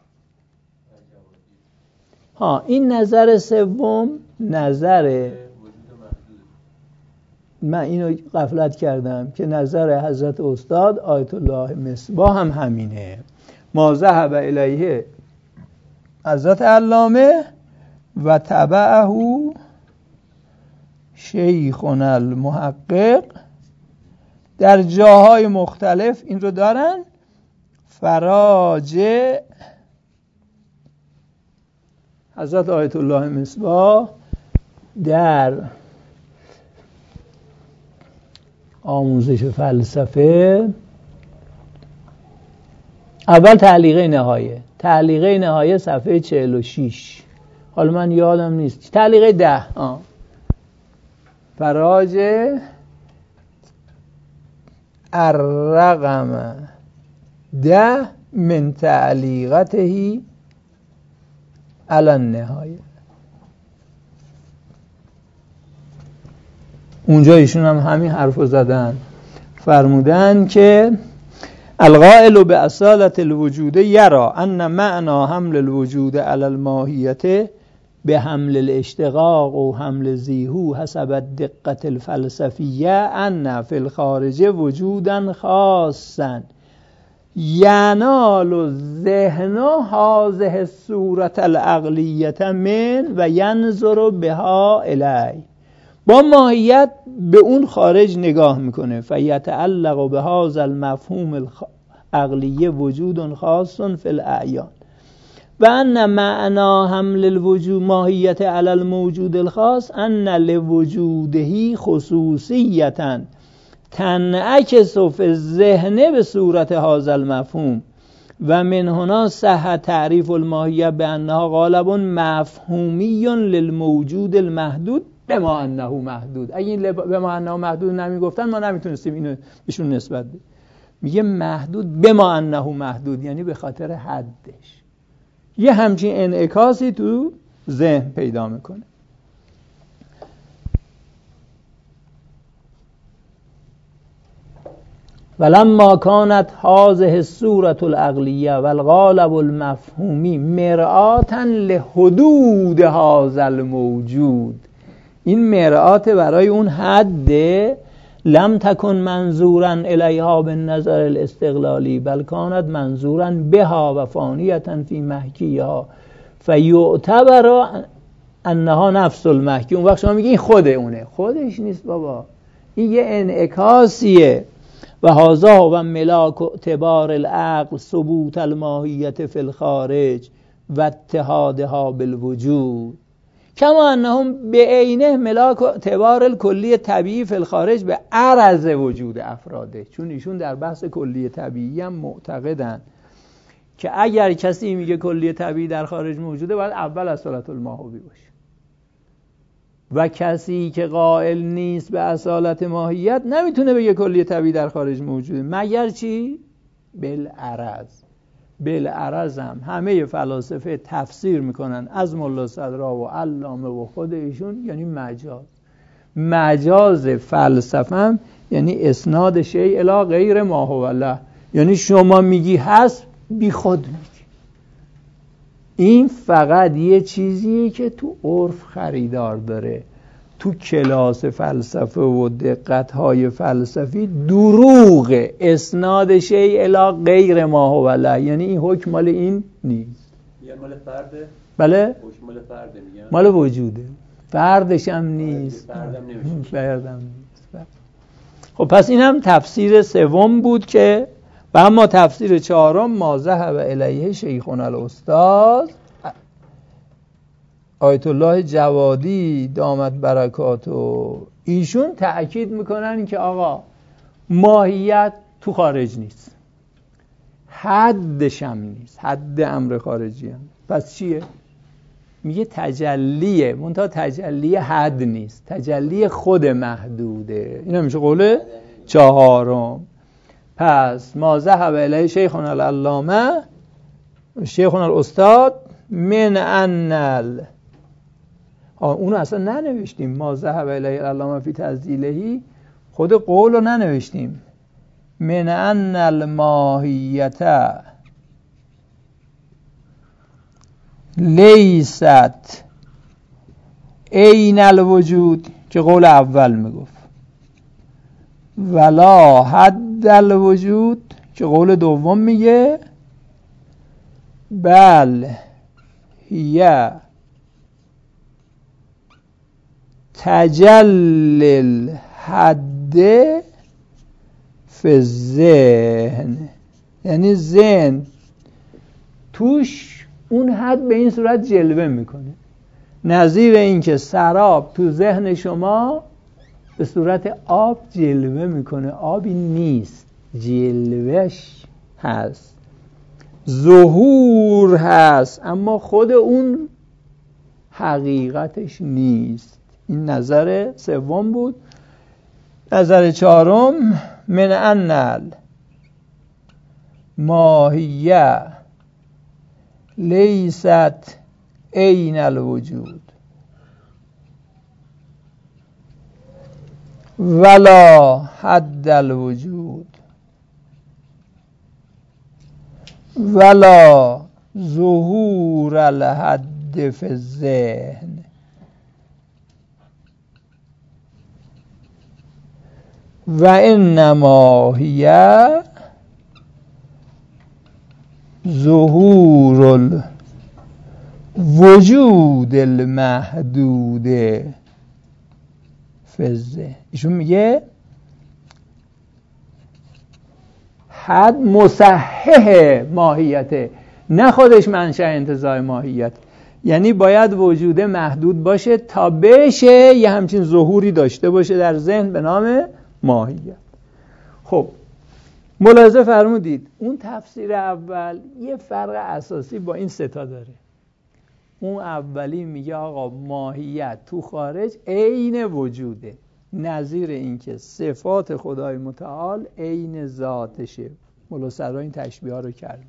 این نظر سوم نظر، من اینو غفلت کردم که نظر حضرت استاد آیت الله مصباح هم همینه. ما ذهب الیه حضرت علامه و تبعه شیخنا المحقق، در جاهای مختلف این رو دارن. فراج حضرت آیت الله مصباح در آموزش فلسفه، اول تعلیقه نهایه صفحه 46، حالا من یادم نیست، تعلیقه 10 فراج الرقم 10 من تعلیقته علی النهایه، اونجا ایشون هم همین حرفو زدن، فرمودن که القائل باصالة الوجود یرا ان معنى حمل الوجود علی الماهیت به حمل الاشتقاق و حمل زیهو حسب الدقة الفلسفیه ان فی الخارج وجودا خاصا ینال الذهن هذه الصورة العقلیة من و ینظر بها الی با ماهیت به اون خارج نگاه میکنه. فیتعلق به هذا المفهوم العقلی وجود خاص فی الاعیان و ان معنا حمل الوجود ماهیت علی الموجود الخاص ان لوجوده خصوصیتا تنعکس فی الذهن به صورت هذا المفهوم و من هنا صح تعریف الماهیت به انها غالب مفهومی للموجود المحدود بما انه محدود. اگه این بما انه محدود نمیگفتن ما نمیتونستیم اینو بهشون نسبت بدیم. میگه محدود بما انه محدود، یعنی به خاطر حدش. یه همچین انعکاسی تو ذهن پیدا میکنه. ولما كانت هذه الصورة العقلية والغالب المفهومي مرآة لحدود هذا الموجود، این مرآت برای اون حد لم تكن منظورا الیها بالنظر الاستقلالی بل كانت منظورا بها و فانیة فی محکیها فیعتبر انها نفس المحکی. اون وقت شما میگی این خود اونه، خودش نیست بابا، این یه انعکاسیه. و هذا و ملاک اعتبار العقل ثبوت الماهیت فی الخارج و اتحادها بالوجود کما انهم به عینه ملاک اعتبار الکلی طبیعی فی الخارج به عرض وجود افراده. چون ایشون در بحث کلی طبیعی هم معتقدن که اگر کسی میگه کلی طبیعی در خارج موجوده باید اول اصالت الماهوی باشه و کسی که قائل نیست به اصالت ماهیت نمیتونه بگه کلی طبیعی در خارج موجوده مگر چی؟ بالعرض. بالعرض هم همه فلاسفه تفسیر میکنن از ملا صدرا و علامه و خود ایشون، یعنی مجاز. مجاز فلسفه هم یعنی اسناد شیء الی غیر ما هو له، یعنی شما میگی هست بی خود میگی. این فقط یه چیزیه که تو عرف خریدار داره. تو کلاس فلسفه و دقت‌های فلسفی دروغ اسناد شیء الی غیر ما هو له، یعنی این حکم مال این نیست. یعنی مال فرده؟ بله؟ حکم مال فرده میگن. مال وجوده. فردش هم نیست. فردم نیست. خب پس این هم تفسیر سوم بود که و اما تفسیر چهارم ما ذهب الیه شیخنا الاستاد آیت الله جوادی دامت برکاتو، ایشون تأکید میکنن که آقا ماهیت تو خارج نیست، حدش هم نیست، حد امر خارجی هم. پس چیه؟ میگه تجلیه، منتها تجلی حد نیست، تجلی خود محدوده. این میشه قول چهارم. پس ما ذهب الیه شیخنا العلامه شیخنا الاستاد من انل، اونو اصلا ننوشتیم، ما ذهب الیه العلامه فی تسجیلهی، خود قول رو ننوشتیم. من ان الماهیت لیست عین الوجود که قول اول میگفت، ولا حد الوجود که قول دوم میگه، بل هی تجلی الحد فی الذهن، یعنی ذهن توش اون حد به این صورت جلوه میکنه، نظیر این که سراب تو ذهن شما به صورت آب جلوه میکنه، آبی نیست، جلوهش هست، ظهور هست، اما خود اون حقیقتش نیست. این نظر سوم بود. نظر چهارم من انل ماهیه لیست عین الوجود ولا حد الوجود ولا ظهور الحد فی الذهن و انما هی ظهور الوجود المحدود فزه. ایشون میگه حد مصحح ماهیته، نه خودش منشأ انتزاع ماهیت. یعنی باید وجود محدود باشه تا بشه یه همچین ظهوری داشته باشه در ذهن به نام ماهیت. خب ملاحظه فرمودید اون تفسیر اول یه فرق اساسی با این ستا داره. اون اولی میگه آقا ماهیت تو خارج عین وجوده، نظیر این که صفات خدای متعال عین ذاتشه. مولا سرا این تشبیه ها رو کرده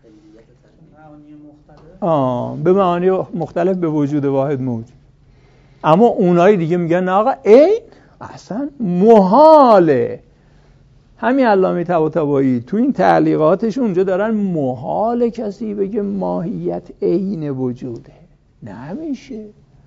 به معانی مختلف به وجود واحد موجود. اما اونایی دیگه میگن آقا عین اصلا محاله. همین علامه طباطبایی تو این تعلیقاتش اونجا دارن محال کسی بگه ماهیت عین وجوده، نمیشه.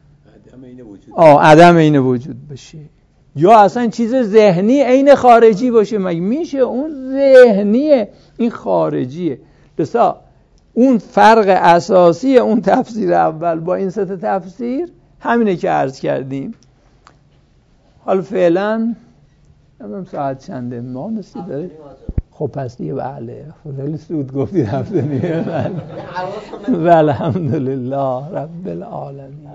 عدم عین وجود بشه، یا اصلا چیز ذهنی عین خارجی باشه، مگه میشه؟ اون ذهنیه این خارجیه. بسا اون فرق اساسی اون تفسیر اول با این سه تفسیر همینه که عرض کردیم. حالا فعلا نمیدونم ساعت چنده ما نسی داره. خب پس دیگه بله خیلی سود گفتی هفته نیه. بله الحمدلله رب العالمین.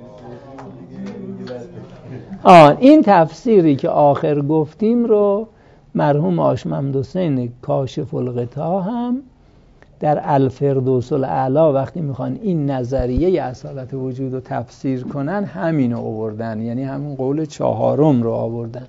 این تفسیری که آخر گفتیم رو مرحوم هاشم حسین کاشف الغطا هم در الفردوس الاعلی وقتی میخوان این نظریه اصالت وجود رو تفسیر کنن همینو آوردن، یعنی همون قول چهارم رو آوردن.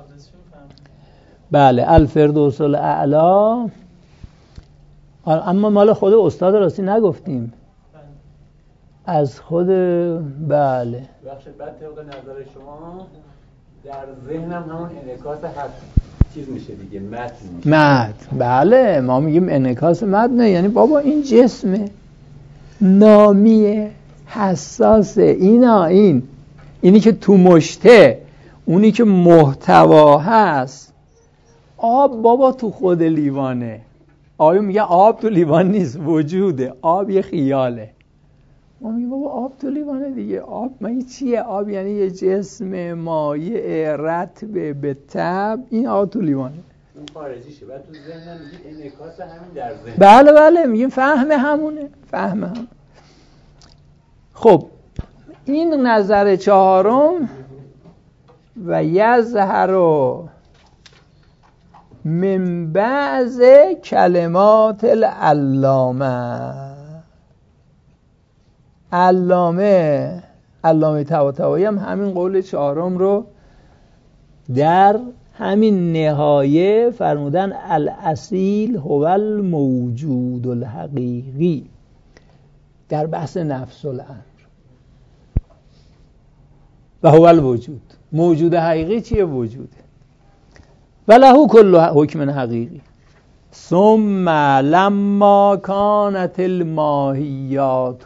بله الفردوس الاعلی. اما مال خود استاد راستی نگفتیم از خود. بله بخشت بعد طبق نظر شما در ذهنم همون انعکاس هست چیز میشه دیگه، متن. بله ما میگیم انعکاس متن، یعنی بابا این جسمه نامیه حساسه، اینی که تو مشته، اونی که محتوا هست. آب بابا تو خود لیوانه. آیا میگه آب تو لیوان نیست، وجوده. آب یه خیاله. ما میگیم بابا آب تو لیوانه دیگه. آب مگه چیه؟ آب یعنی یه جسم مایع رطب به طبع، این آب تو لیوانه. اون خارجیشه. بعد تو ذهنم میگید انعکاس همین در ذهن. بله میگیم فهم همونه. خب این نظر چهارم و یظهر من بعض کلمات علامه طباطبایی هم همین قول چهارم رو در همین نهایه فرمودن الاصیل هو الموجود الحقیقی در بحث نفس الامر و هو الوجود. موجود حقیقی چیه؟ وجوده. و له کل حکم حقیقی. ثم لما كانت الماهیات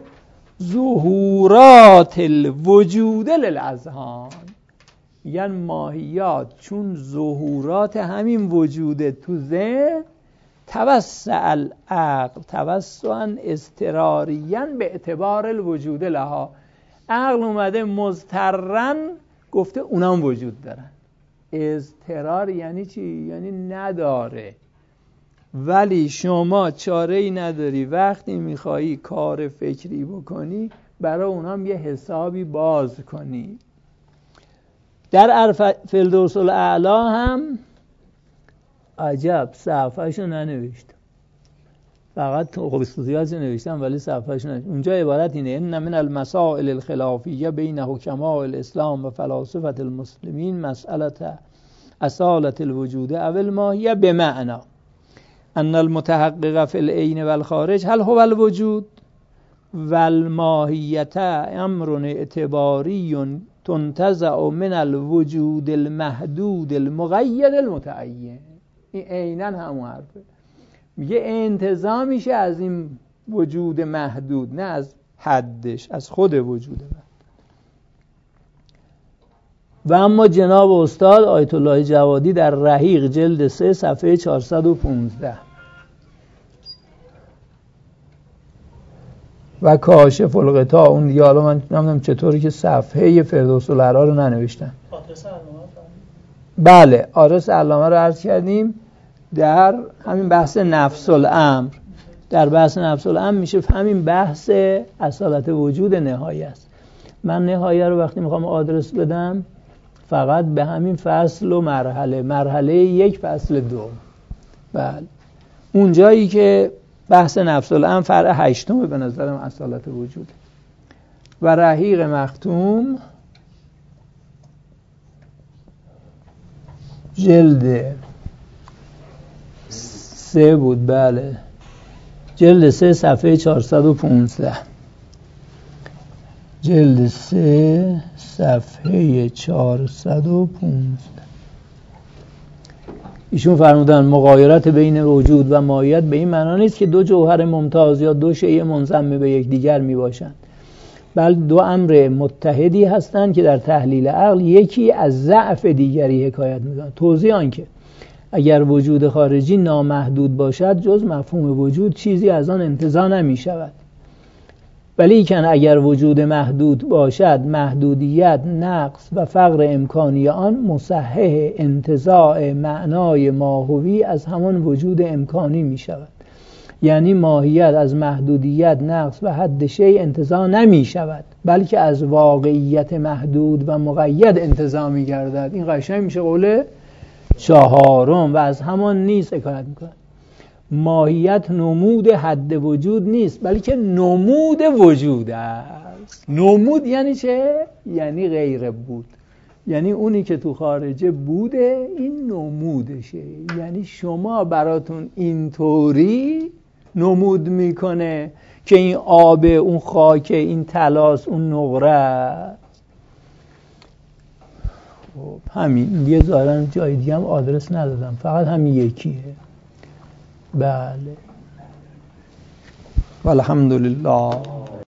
ظهورات الوجود للاذهان. یعنی ماهیات چون ظهورات همین وجوده تو ذهن، توسع العقل توسعا اضطراریاً به اعتبار الوجود لها. عقل اومده مضطرن گفته اونام وجود دارن. اضطرار یعنی چی؟ یعنی نداره، ولی شما چاره‌ای نداری. وقتی میخوایی کار فکری بکنی برای اونام یه حسابی باز کنی. در فردوس الاعلی هم عجب صفحه‌شو ننوشتم، فقط خصوصیاتشو نوشتم ولی صفحه‌شو ننوشتم. اونجا عبارت اینه: ان من المسائل الخلافیه بین حکماء الاسلام و فلاسفه المسلمین مسئله اصالة الوجود او الماهیه بمعنی ان المتحقق فی العین و الخارج هل هو الوجود و الماهیت امر اعتباری تنتزع من الوجود المحدود المقید المتعین. این عیناً همون حرفه. میگه انتزاع میشه از این وجود محدود، نه از حدش، از خود وجود محدود. و اما جناب استاد آیت الله جوادی در رحیق جلد 3 صفحه 415 و کاشف الغطا. اون دیگه حالا من نمیدونم چطوری که صفحه فردوس الاعلی رو ننوشتم. بله آرس علامه رو عرض کردیم در همین بحث نفس الامر. در بحث نفس الامر میشه همین بحث اصالت وجود نهایه است. من نهایه رو وقتی میخوام آدرس بدم فقط به همین فصل و مرحله 1 فصل 2. بله اون جایی که بحث نفس الامر فرع 8 به نظرم اصالت وجود و رحیق مختوم جلد 3 بود. بله جلد 3 صفحه 415. جلد 3 صفحه 415. ایشون فرمودن مغایرت بین وجود و ماهیت به این معنا نیست که دو جوهر ممتاز یا دو شیء منضم به یکدیگر می باشند، بل دو امر متحدی هستند که در تحلیل عقل یکی از ضعف دیگری حکایت می‌کند. توضیح آن که اگر وجود خارجی نامحدود باشد جز مفهوم وجود چیزی از آن انتزاع نمی شود، ولیکن اگر وجود محدود باشد محدودیت، نقص و فقر امکانی آن مصحح انتزاع معنای ماهوی از همان وجود امکانی می شود. یعنی ماهیت از محدودیت، نقص و حد شیء انتزاع نمی شود، بلکه از واقعیت محدود و مقید انتزاع می گردد. این قشنگ میشه قول 4 و از همان نیز حکایت میکنه. ماهیت نمود حد وجود نیست بلکه نمود وجود است. نمود یعنی چه؟ یعنی غیر بود، یعنی اونی که تو خارجه بوده این نمودشه. یعنی شما براتون اینطوری نمود میکنه که این آب، اون خاک، این طلاست، اون نقره. خب همین یه ظاهرا جای دیگه هم آدرس ندادم، فقط همین یکیه. بله والحمدلله.